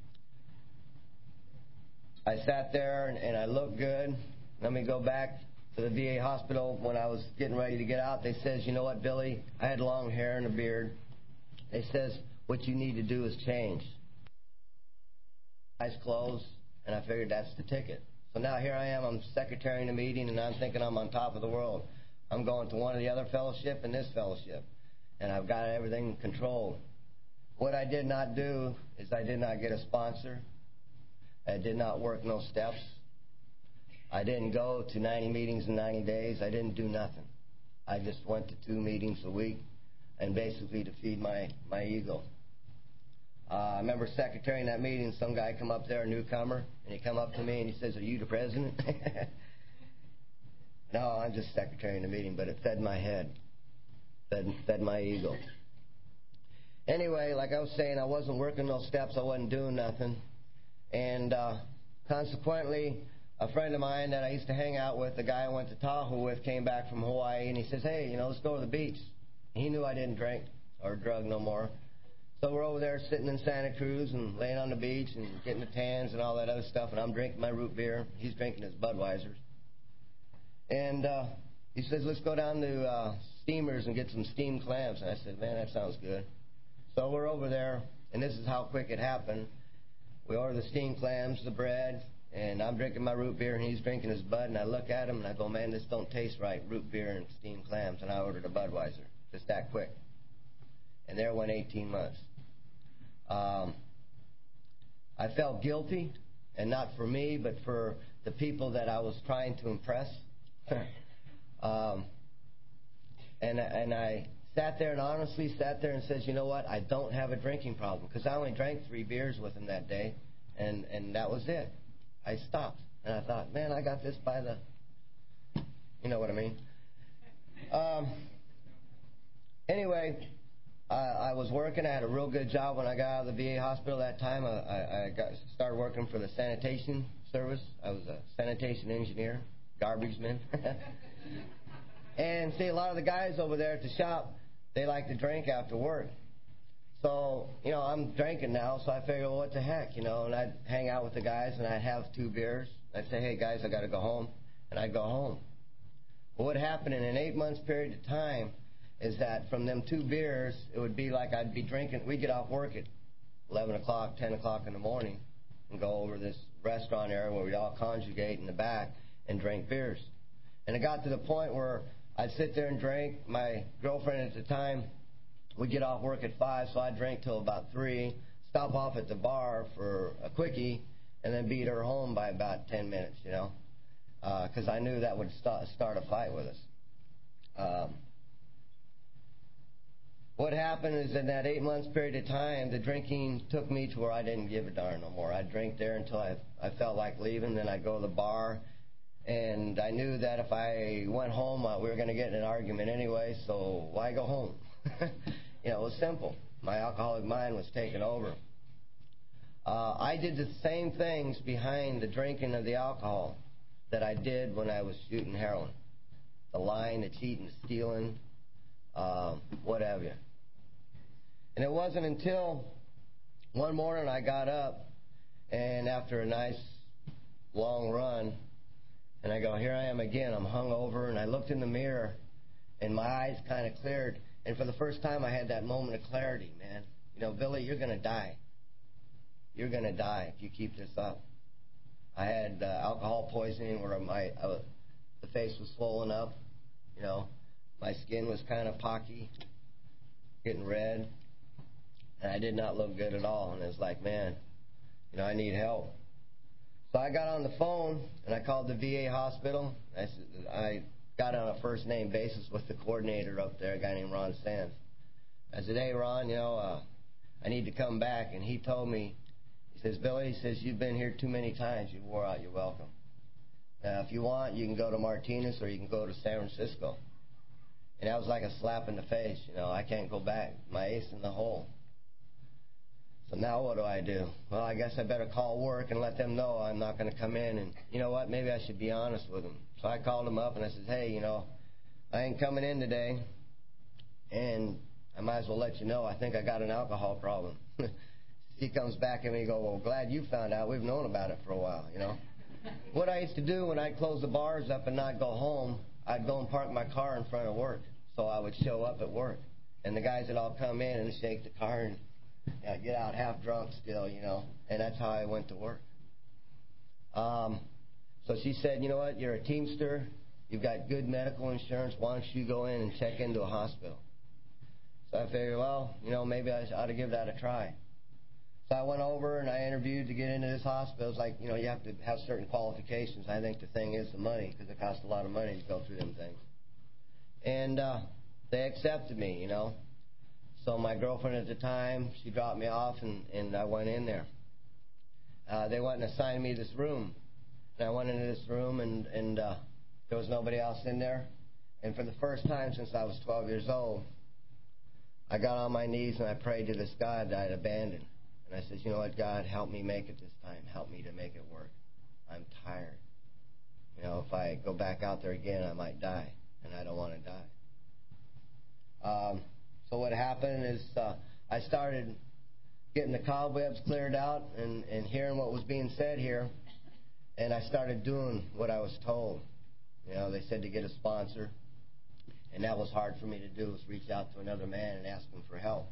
I sat there, and, and I looked good. Let me go back to the V A hospital. When I was getting ready to get out, they says, you know what, Billy, I had long hair and a beard. They says, what you need to do is change. Eyes closed, and I figured that's the ticket. So now here I am, I'm secretary in a meeting, and I'm thinking I'm on top of the world. I'm going to one of the other fellowship and this fellowship, and I've got everything controlled. What I did not do is I did not get a sponsor. I did not work no steps. I didn't go to ninety meetings in ninety days. I didn't do nothing. I just went to two meetings a week, and basically to feed my, my ego. Uh, I remember secretary in that meeting, some guy come up there, a newcomer, and he come up to me and he says, are you the president? No, I'm just secretary in the meeting, but it fed my head, fed, fed my ego. Anyway, like I was saying, I wasn't working no steps, I wasn't doing nothing, and uh, consequently, a friend of mine that I used to hang out with, the guy I went to Tahoe with, came back from Hawaii, and he says, hey, you know, let's go to the beach. He knew I didn't drink or drug no more. So we're over there sitting in Santa Cruz and laying on the beach and getting the tans and all that other stuff, and I'm drinking my root beer. He's drinking his Budweisers. And uh, he says, let's go down to uh, Steamers and get some steamed clams. And I said, man, that sounds good. So we're over there, and this is how quick it happened. We order the steamed clams, the bread, and I'm drinking my root beer, and he's drinking his Bud, and I look at him, and I go, man, this don't taste right, root beer and steamed clams, and I ordered a Budweiser, just that quick. And there went eighteen months. Um, I felt guilty, and not for me, but for the people that I was trying to impress. um, and, and I sat there and honestly sat there and says, you know what, I don't have a drinking problem, because I only drank three beers with him that day, and, and that was it. I stopped, and I thought, man, I got this by the, you know what I mean. Um, anyway, I, I was working. I had a real good job when I got out of the V A hospital that time. I, I, I got started working for the sanitation service. I was a sanitation engineer, garbage man. And see, a lot of the guys over there at the shop, they like to drink after work. So, you know, I'm drinking now, so I figure, well, what the heck, you know, and I'd hang out with the guys, and I'd have two beers. I'd say, hey, guys, I got to go home, and I'd go home. Well, what happened in an eight-month period of time is that from them two beers, it would be like I'd be drinking. We'd get off work at eleven o'clock, ten o'clock in the morning and go over this restaurant area where we'd all conjugate in the back and drink beers. And it got to the point where I'd sit there and drink. My girlfriend at the time would get off work at five, so I'd drink till about three, stop off at the bar for a quickie, and then beat her home by about ten minutes, you know, because uh, I knew that would st- start a fight with us. Um, what happened is in that eight months period of time, the drinking took me to where I didn't give a darn no more. I'd drink there until I, I felt like leaving, then I'd go to the bar, and I knew that if I went home, uh, we were going to get in an argument anyway, so why go home? You know, it was simple. My alcoholic mind was taken over. Uh, I did the same things behind the drinking of the alcohol that I did when I was shooting heroin. The lying, the cheating, the stealing, uh, what have you. And it wasn't until one morning I got up, and after a nice long run, and I go, here I am again. I'm hungover, and I looked in the mirror, and my eyes kind of cleared. And for the first time, I had that moment of clarity, man. You know, Billy, you're going to die. You're going to die if you keep this up. I had uh, alcohol poisoning where my uh, the face was swollen up. You know, my skin was kind of pocky, getting red, and I did not look good at all. And it was like, man, you know, I need help. So I got on the phone and I called the V A hospital. I, I got on a first name basis with the coordinator up there, a guy named Ron Sands. I said, hey, Ron, you know, uh, I need to come back. And he told me, he says, Billy, he says, you've been here too many times. You wore out. You're welcome. Uh, if you want, you can go to Martinez or you can go to San Francisco. And that was like a slap in the face. You know, I can't go back. My ace in the hole. So now what do I do? Well, I guess I better call work and let them know I'm not going to come in. And you know what? Maybe I should be honest with them. So I called them up and I said, hey, you know, I ain't coming in today. And I might as well let you know, I think I got an alcohol problem. He comes back and he goes, well, glad you found out. We've known about it for a while, you know. What I used to do when I'd close the bars up and not go home, I'd go and park my car in front of work. So I would show up at work. And the guys would all come in and shake the car and you know, get out half drunk still, you know. And that's how I went to work. Um, so she said, you know what, you're a Teamster. You've got good medical insurance. Why don't you go in and check into a hospital? So I figured, well, you know, maybe I ought to give that a try. So I went over and I interviewed to get into this hospital. It's like, you know, you have to have certain qualifications. I think the thing is the money, because it costs a lot of money to go through them things. And uh, they accepted me, you know. So my girlfriend at the time, she dropped me off, and, and I went in there. Uh, they went and assigned me this room. And I went into this room, and, and uh, there was nobody else in there. And for the first time since I was twelve years old, I got on my knees and I prayed to this God that I'd abandoned. And I said, you know what, God, help me make it this time. Help me to make it work. I'm tired. You know, if I go back out there again, I might die. And I don't want to die. Um, so what happened is uh, I started getting the cobwebs cleared out and, and hearing what was being said here. And I started doing what I was told. You know, they said to get a sponsor. And that was hard for me to do, was reach out to another man and ask him for help.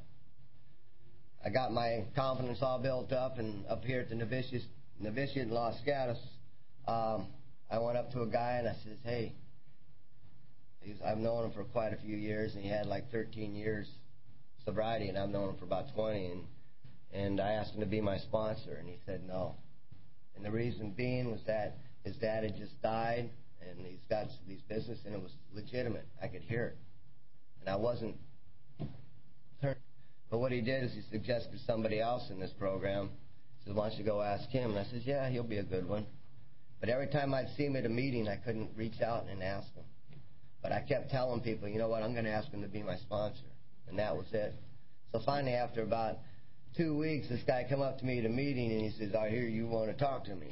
I got my confidence all built up, and up here at the novitiate, novitiate in Los Gatos, um, I went up to a guy and I said, hey, he's, I've known him for quite a few years, and he had like thirteen years sobriety, and I've known him for about twenty, and, and I asked him to be my sponsor, and he said no. And the reason being was that his dad had just died, and he's got these business, and it was legitimate. I could hear it. And I wasn't hurt. But what he did is he suggested somebody else in this program. He said, why don't you go ask him? And I said, yeah, he'll be a good one. But every time I'd see him at a meeting, I couldn't reach out and ask him. But I kept telling people, you know what, I'm going to ask him to be my sponsor. And that was it. So finally, after about two weeks, this guy came up to me at a meeting, and he says, I hear you want to talk to me.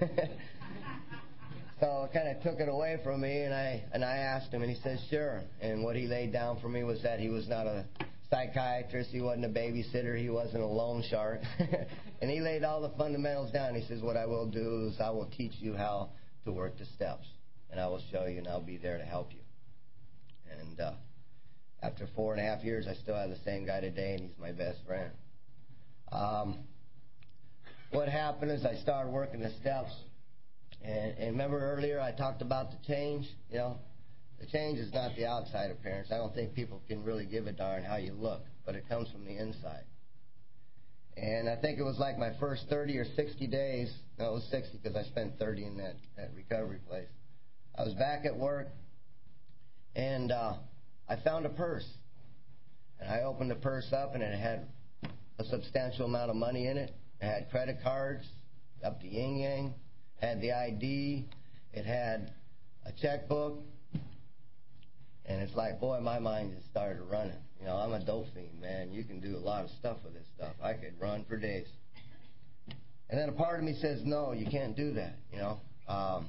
So it kind of took it away from me, and I and I asked him, and he says, sure. And what he laid down for me was that he was not a psychiatrist, he wasn't a babysitter, he wasn't a loan shark. And he laid all the fundamentals down. He says, what I will do is I will teach you how to work the steps, and I will show you, and I'll be there to help you. And uh, after four and a half years, I still have the same guy today, and he's my best friend. Um, what happened is I started working the steps. And, and remember earlier I talked about the change? You know, the change is not the outside appearance. I don't think people can really give a darn how you look, but it comes from the inside. And I think it was like my first thirty or sixty days. No, it was sixty because I spent thirty in that, that recovery place. I was back at work, and uh, I found a purse. And I opened the purse up, and it had a substantial amount of money in it. It had credit cards up to yin yang. Had the I D, it had a checkbook, and it's like, boy, my mind just started running. You know, I'm a dope fiend, man. You can do a lot of stuff with this stuff. I could run for days. And then a part of me says, no, you can't do that, you know. Um,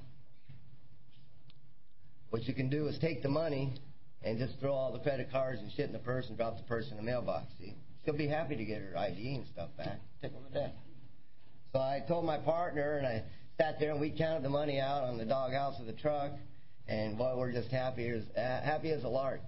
what you can do is take the money and just throw all the credit cards and shit in the purse and drop the purse in the mailbox, see. She'll be happy to get her I D and stuff back. Tickle to death. So I told my partner, and I sat there and we counted the money out on the doghouse of the truck, and boy, we're just happy as, uh, happy as a lark.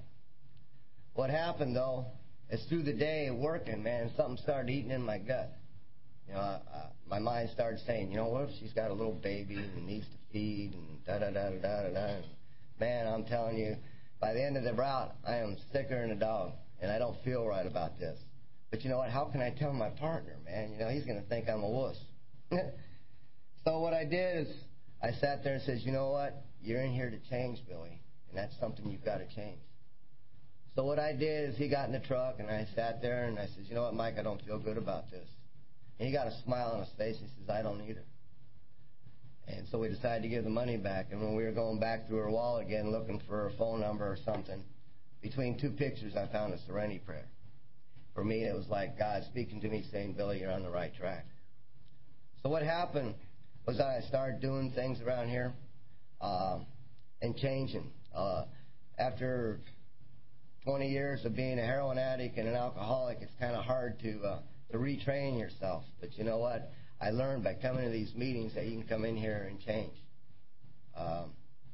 What happened, though, is through the day working, man, something started eating in my gut. You know, uh, my mind started saying, you know, what if she's got a little baby and needs to feed and da-da-da-da-da-da-da. Man, I'm telling you, by the end of the route, I am sicker than a dog, and I don't feel right about this. But you know what? How can I tell my partner, man? You know, he's going to think I'm a wuss. So what I did is I sat there and said, you know what? You're in here to change, Billy, and that's something you've got to change. So what I did is he got in the truck, and I sat there, and I said, you know what, Mike, I don't feel good about this. And he got a smile on his face. He says, I don't either. And so we decided to give the money back. And when we were going back through her wallet again looking for her phone number or something, between two pictures I found a serenity prayer. For me, it was like God speaking to me saying, Billy, you're on the right track. So what happened was that I started doing things around here uh, and changing. Uh, after twenty years of being a heroin addict and an alcoholic, it's kind of hard to uh, to retrain yourself. But you know what? I learned by coming to these meetings that you can come in here and change. Um,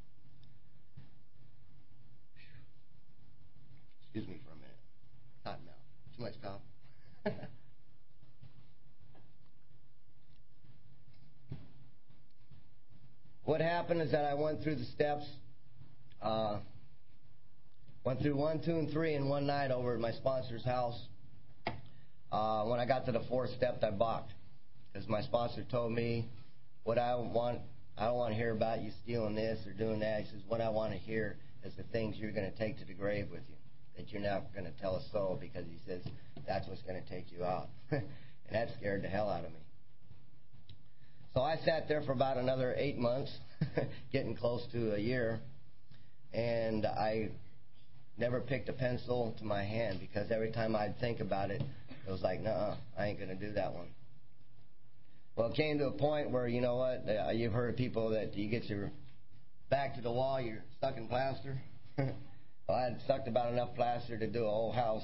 excuse me for a minute. Hot mouth. Too much coffee. What happened is that I went through the steps, uh, went through one, two, and three in one night over at my sponsor's house. Uh, when I got to the fourth step, I balked because my sponsor told me, "What I want, I don't want to hear about you stealing this or doing that." He says, "What I want to hear is the things you're going to take to the grave with you, that you're not going to tell a soul," because he says that's what's going to take you out, and that scared the hell out of me. So I sat there for about another eight months, getting close to a year, and I never picked a pencil to my hand because every time I'd think about it, it was like, nuh-uh, I ain't going to do that one. Well, it came to a point where, you know what, uh, you've heard of people that you get your back to the wall, you're stuck in plaster. Well, I had sucked about enough plaster to do a whole house.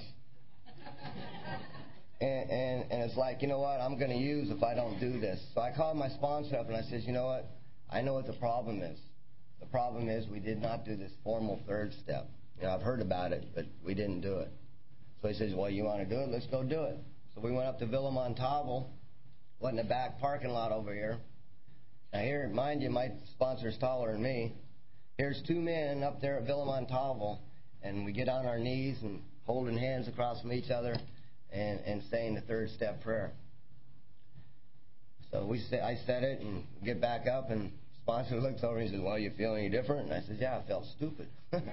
And, and, and it's like, you know what, I'm going to use if I don't do this. So I called my sponsor up and I said, you know what, I know what the problem is. The problem is we did not do this formal third step. You know, I've heard about it, but we didn't do it. So he says, well, you want to do it? Let's go do it. So we went up to Villa Montalvo, went in the back parking lot over here. Now here, mind you, my sponsor's taller than me. Here's two men up there at Villa Montalvo, and we get on our knees and holding hands across from each other and, and saying the third step prayer. So we say, I said it and get back up, and sponsor looks over and he says, well, you feel any different? And I said, yeah, I felt stupid.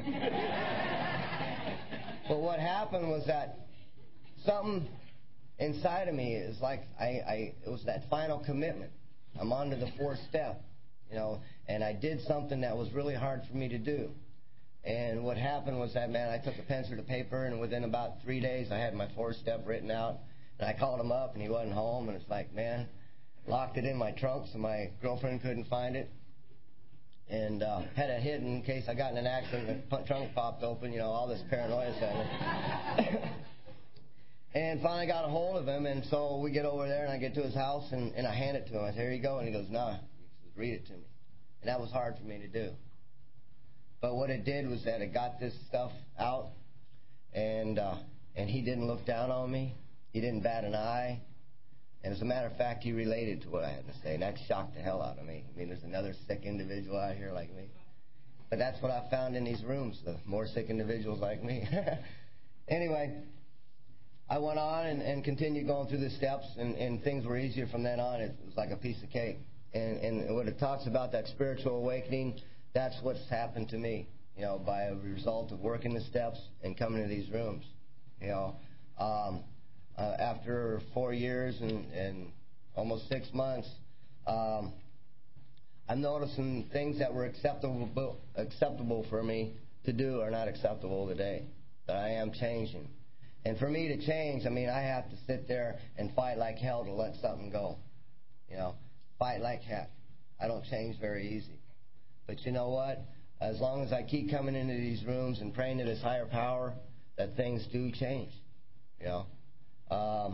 But what happened was that something inside of me is like, I, I it was that final commitment. I'm on to the fourth step, you know, and I did something that was really hard for me to do. And what happened was that, man, I took a pencil to paper, and within about three days, I had my fourth step written out. And I called him up, and he wasn't home, and it's like, man, locked it in my trunk so my girlfriend couldn't find it. And uh, had it hidden in case I got in an accident and the trunk popped open, you know, all this paranoia setting. And finally got a hold of him, and so we get over there, and I get to his house, and, and I hand it to him. I say, here you go. And he goes, nah. He says, read it to me. And that was hard for me to do. But what it did was that it got this stuff out, and uh, and he didn't look down on me. He didn't bat an eye. And as a matter of fact, he related to what I had to say, and that shocked the hell out of me. I mean, there's another sick individual out here like me. But that's what I found in these rooms, the more sick individuals like me. Anyway, I went on and, and continued going through the steps, and, and things were easier from then on. It was like a piece of cake. And, and when it talks about that spiritual awakening, that's what's happened to me, you know, by a result of working the steps and coming to these rooms. You know, um, uh, after four years and, and almost six months, um, I'm noticing things that were acceptable acceptable for me to do are not acceptable today. That I am changing. And for me to change, I mean, I have to sit there and fight like hell to let something go. You know, fight like heck. I don't change very easy. But you know what? As long as I keep coming into these rooms and praying to this higher power, that things do change. You know, um,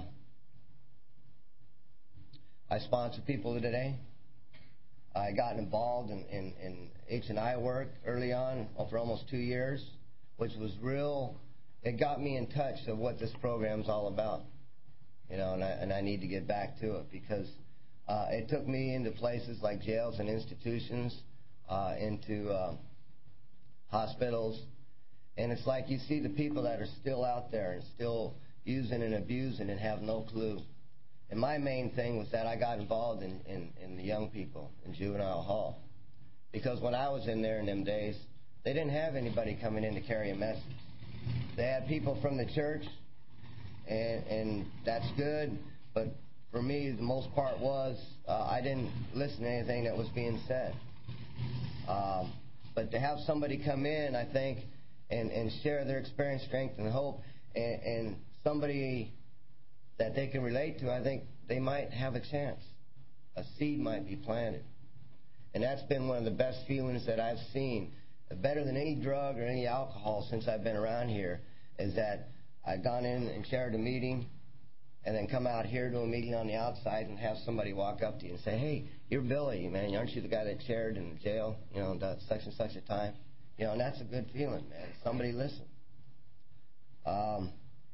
I sponsor people today. I got involved in, in, in H and I work early on for almost two years, which was real. It got me in touch of what this program's all about. you know, and I, and I need to get back to it because uh, it took me into places like jails and institutions, uh, into uh, hospitals, and it's like you see the people that are still out there and still using and abusing and have no clue. And my main thing was that I got involved in, in, in the young people in juvenile hall. Because when I was in there in them days, they didn't have anybody coming in to carry a message. They had people from the church, and, and that's good. But for me, the most part was uh, I didn't listen to anything that was being said. Um, but to have somebody come in, I think, and, and share their experience, strength, and hope, and, and somebody that they can relate to, I think they might have a chance. A seed might be planted. And that's been one of the best feelings that I've seen, better than any drug or any alcohol since I've been around here, is that I've gone in and chaired a meeting and then come out here to a meeting on the outside and have somebody walk up to you and say, hey, you're Billy, man. Aren't you the guy that chaired in the jail, you know, such and such a time? You know, and that's a good feeling, man. Somebody listen. Um,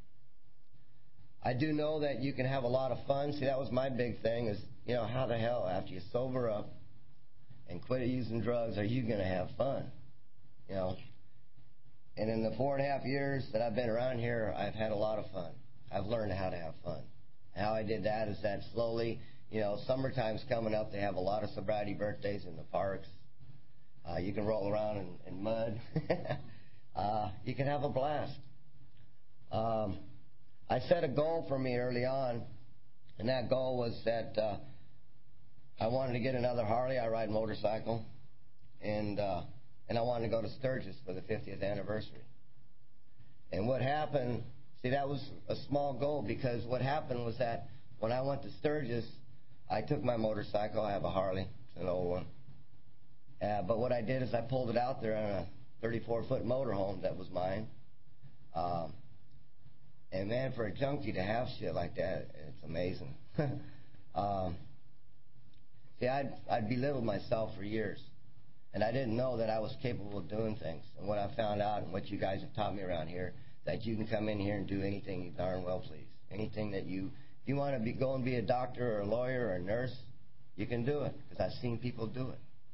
I do know that you can have a lot of fun. See, that was my big thing is, you know, how the hell after you sober up and quit using drugs are you going to have fun? You know, and in the four and a half years that I've been around here, I've had a lot of fun. I've learned how to have fun. How I did that is that slowly, you know, summertime's coming up. They have a lot of sobriety birthdays in the parks. Uh, you can roll around in, in mud. uh, you can have a blast. Um, I set a goal for me early on, and that goal was that uh, I wanted to get another Harley. I ride motorcycle, and uh, and I wanted to go to Sturgis for the fiftieth anniversary. And what happened, see, that was a small goal because what happened was that when I went to Sturgis, I took my motorcycle. I have a Harley. It's an old one. Uh, but what I did is I pulled it out there on a thirty-four foot motorhome that was mine. Um, and, man, for a junkie to have shit like that, it's amazing. um, see, I'd, I'd belittled myself for years. And I didn't know that I was capable of doing things. And what I found out and what you guys have taught me around here, that you can come in here and do anything you darn well please. Anything that you, if you want to be, go and be a doctor or a lawyer or a nurse, you can do it. Because I've seen people do it.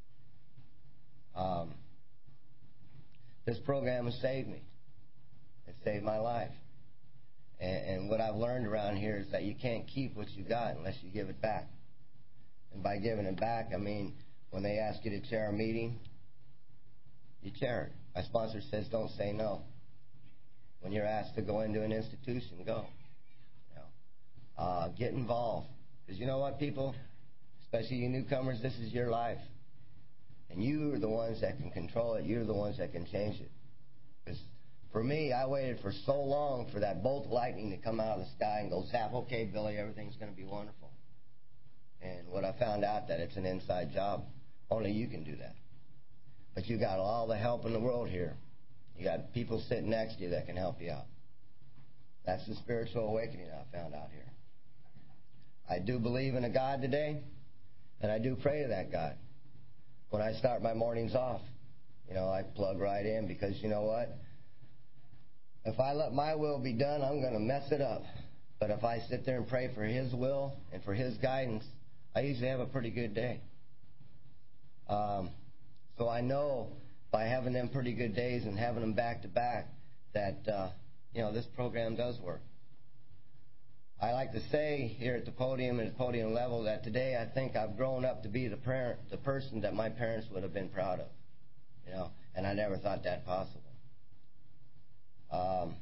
Um, this program has saved me. It saved my life. And, and what I've learned around here is that you can't keep what you got unless you give it back. And by giving it back, I mean, when they ask you to chair a meeting, you chair it. My sponsor says don't say no. When you're asked to go into an institution, go. You know, uh, get involved. Because you know what, people, especially you newcomers, this is your life. And you are the ones that can control it. You're the ones that can change it. Because for me, I waited for so long for that bolt of lightning to come out of the sky and go zap, okay, Billy, everything's going to be wonderful. And what I found out that it's an inside job. Only you can do that. But you got all the help in the world here. You got people sitting next to you that can help you out. That's the spiritual awakening I found out here. I do believe in a God today, and I do pray to that God. When I start my mornings off, you know, I plug right in because you know what? If I let my will be done, I'm going to mess it up. But if I sit there and pray for His will and for His guidance, I usually have a pretty good day. Um, so I know by having them pretty good days and having them back to back that, uh, you know, this program does work. I like to say here at the podium and at podium level that today I think I've grown up to be the parent, the person that my parents would have been proud of, you know, and I never thought that possible. Um,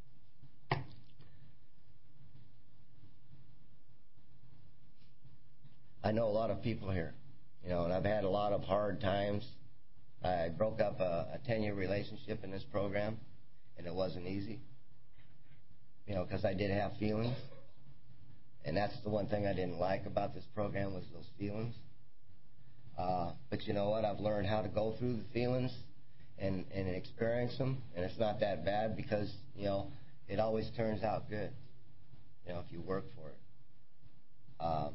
I know a lot of people here, you know, and I've had a lot of hard times. I broke up a, a ten-year relationship in this program, and it wasn't easy, you know, because I did have feelings. And that's the one thing I didn't like about this program was those feelings. Uh, but you know what? I've learned how to go through the feelings and, and experience them, and it's not that bad because, you know, it always turns out good, you know, if you work for it. Um,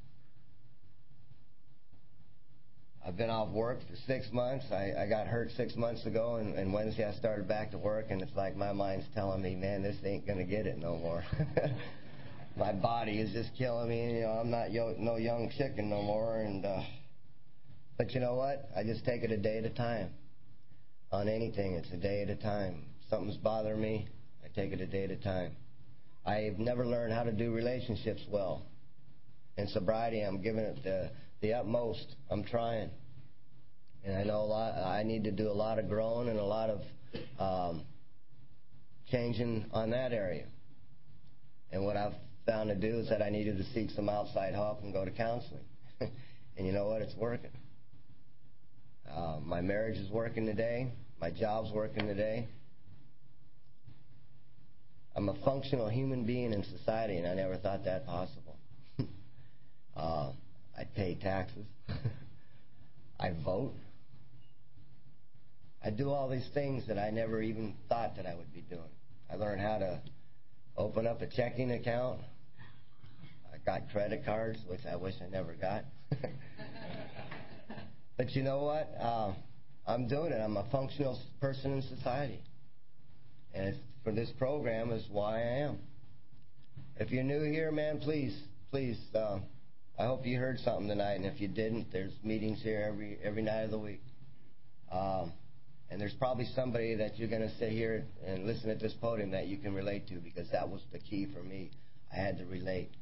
I've been off work for six months. I, I got hurt six months ago, and, and Wednesday I started back to work, and it's like my mind's telling me, man, this ain't going to get it no more. my body is just killing me. You know, I'm not yo- no young chicken no more. And uh, but you know what? I just take it a day at a time. On anything, it's a day at a time. If something's bothering me, I take it a day at a time. I've never learned how to do relationships well. In sobriety, I'm giving it the, the utmost. I'm trying. And I know a lot, I need to do a lot of growing and a lot of um, changing on that area. And what I've found to do is that I needed to seek some outside help and go to counseling. And you know what? It's working. Uh, my marriage is working today. My job's working today. I'm a functional human being in society, and I never thought that possible. uh, I pay taxes. I vote. I do all these things that I never even thought that I would be doing. I learned how to open up a checking account. I got credit cards, which I wish I never got. But you know what? Uh, I'm doing it. I'm a functional person in society. And it's, for this program is why I am. If you're new here, man, please, please, uh, I hope you heard something tonight. And if you didn't, there's meetings here every every night of the week. Um, and there's probably somebody that you're going to sit here and listen at this podium that you can relate to, because that was the key for me. I had to relate.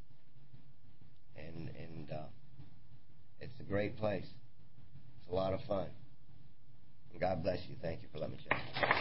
And, and uh, it's a great place. It's a lot of fun. And God bless you. Thank you for letting me share.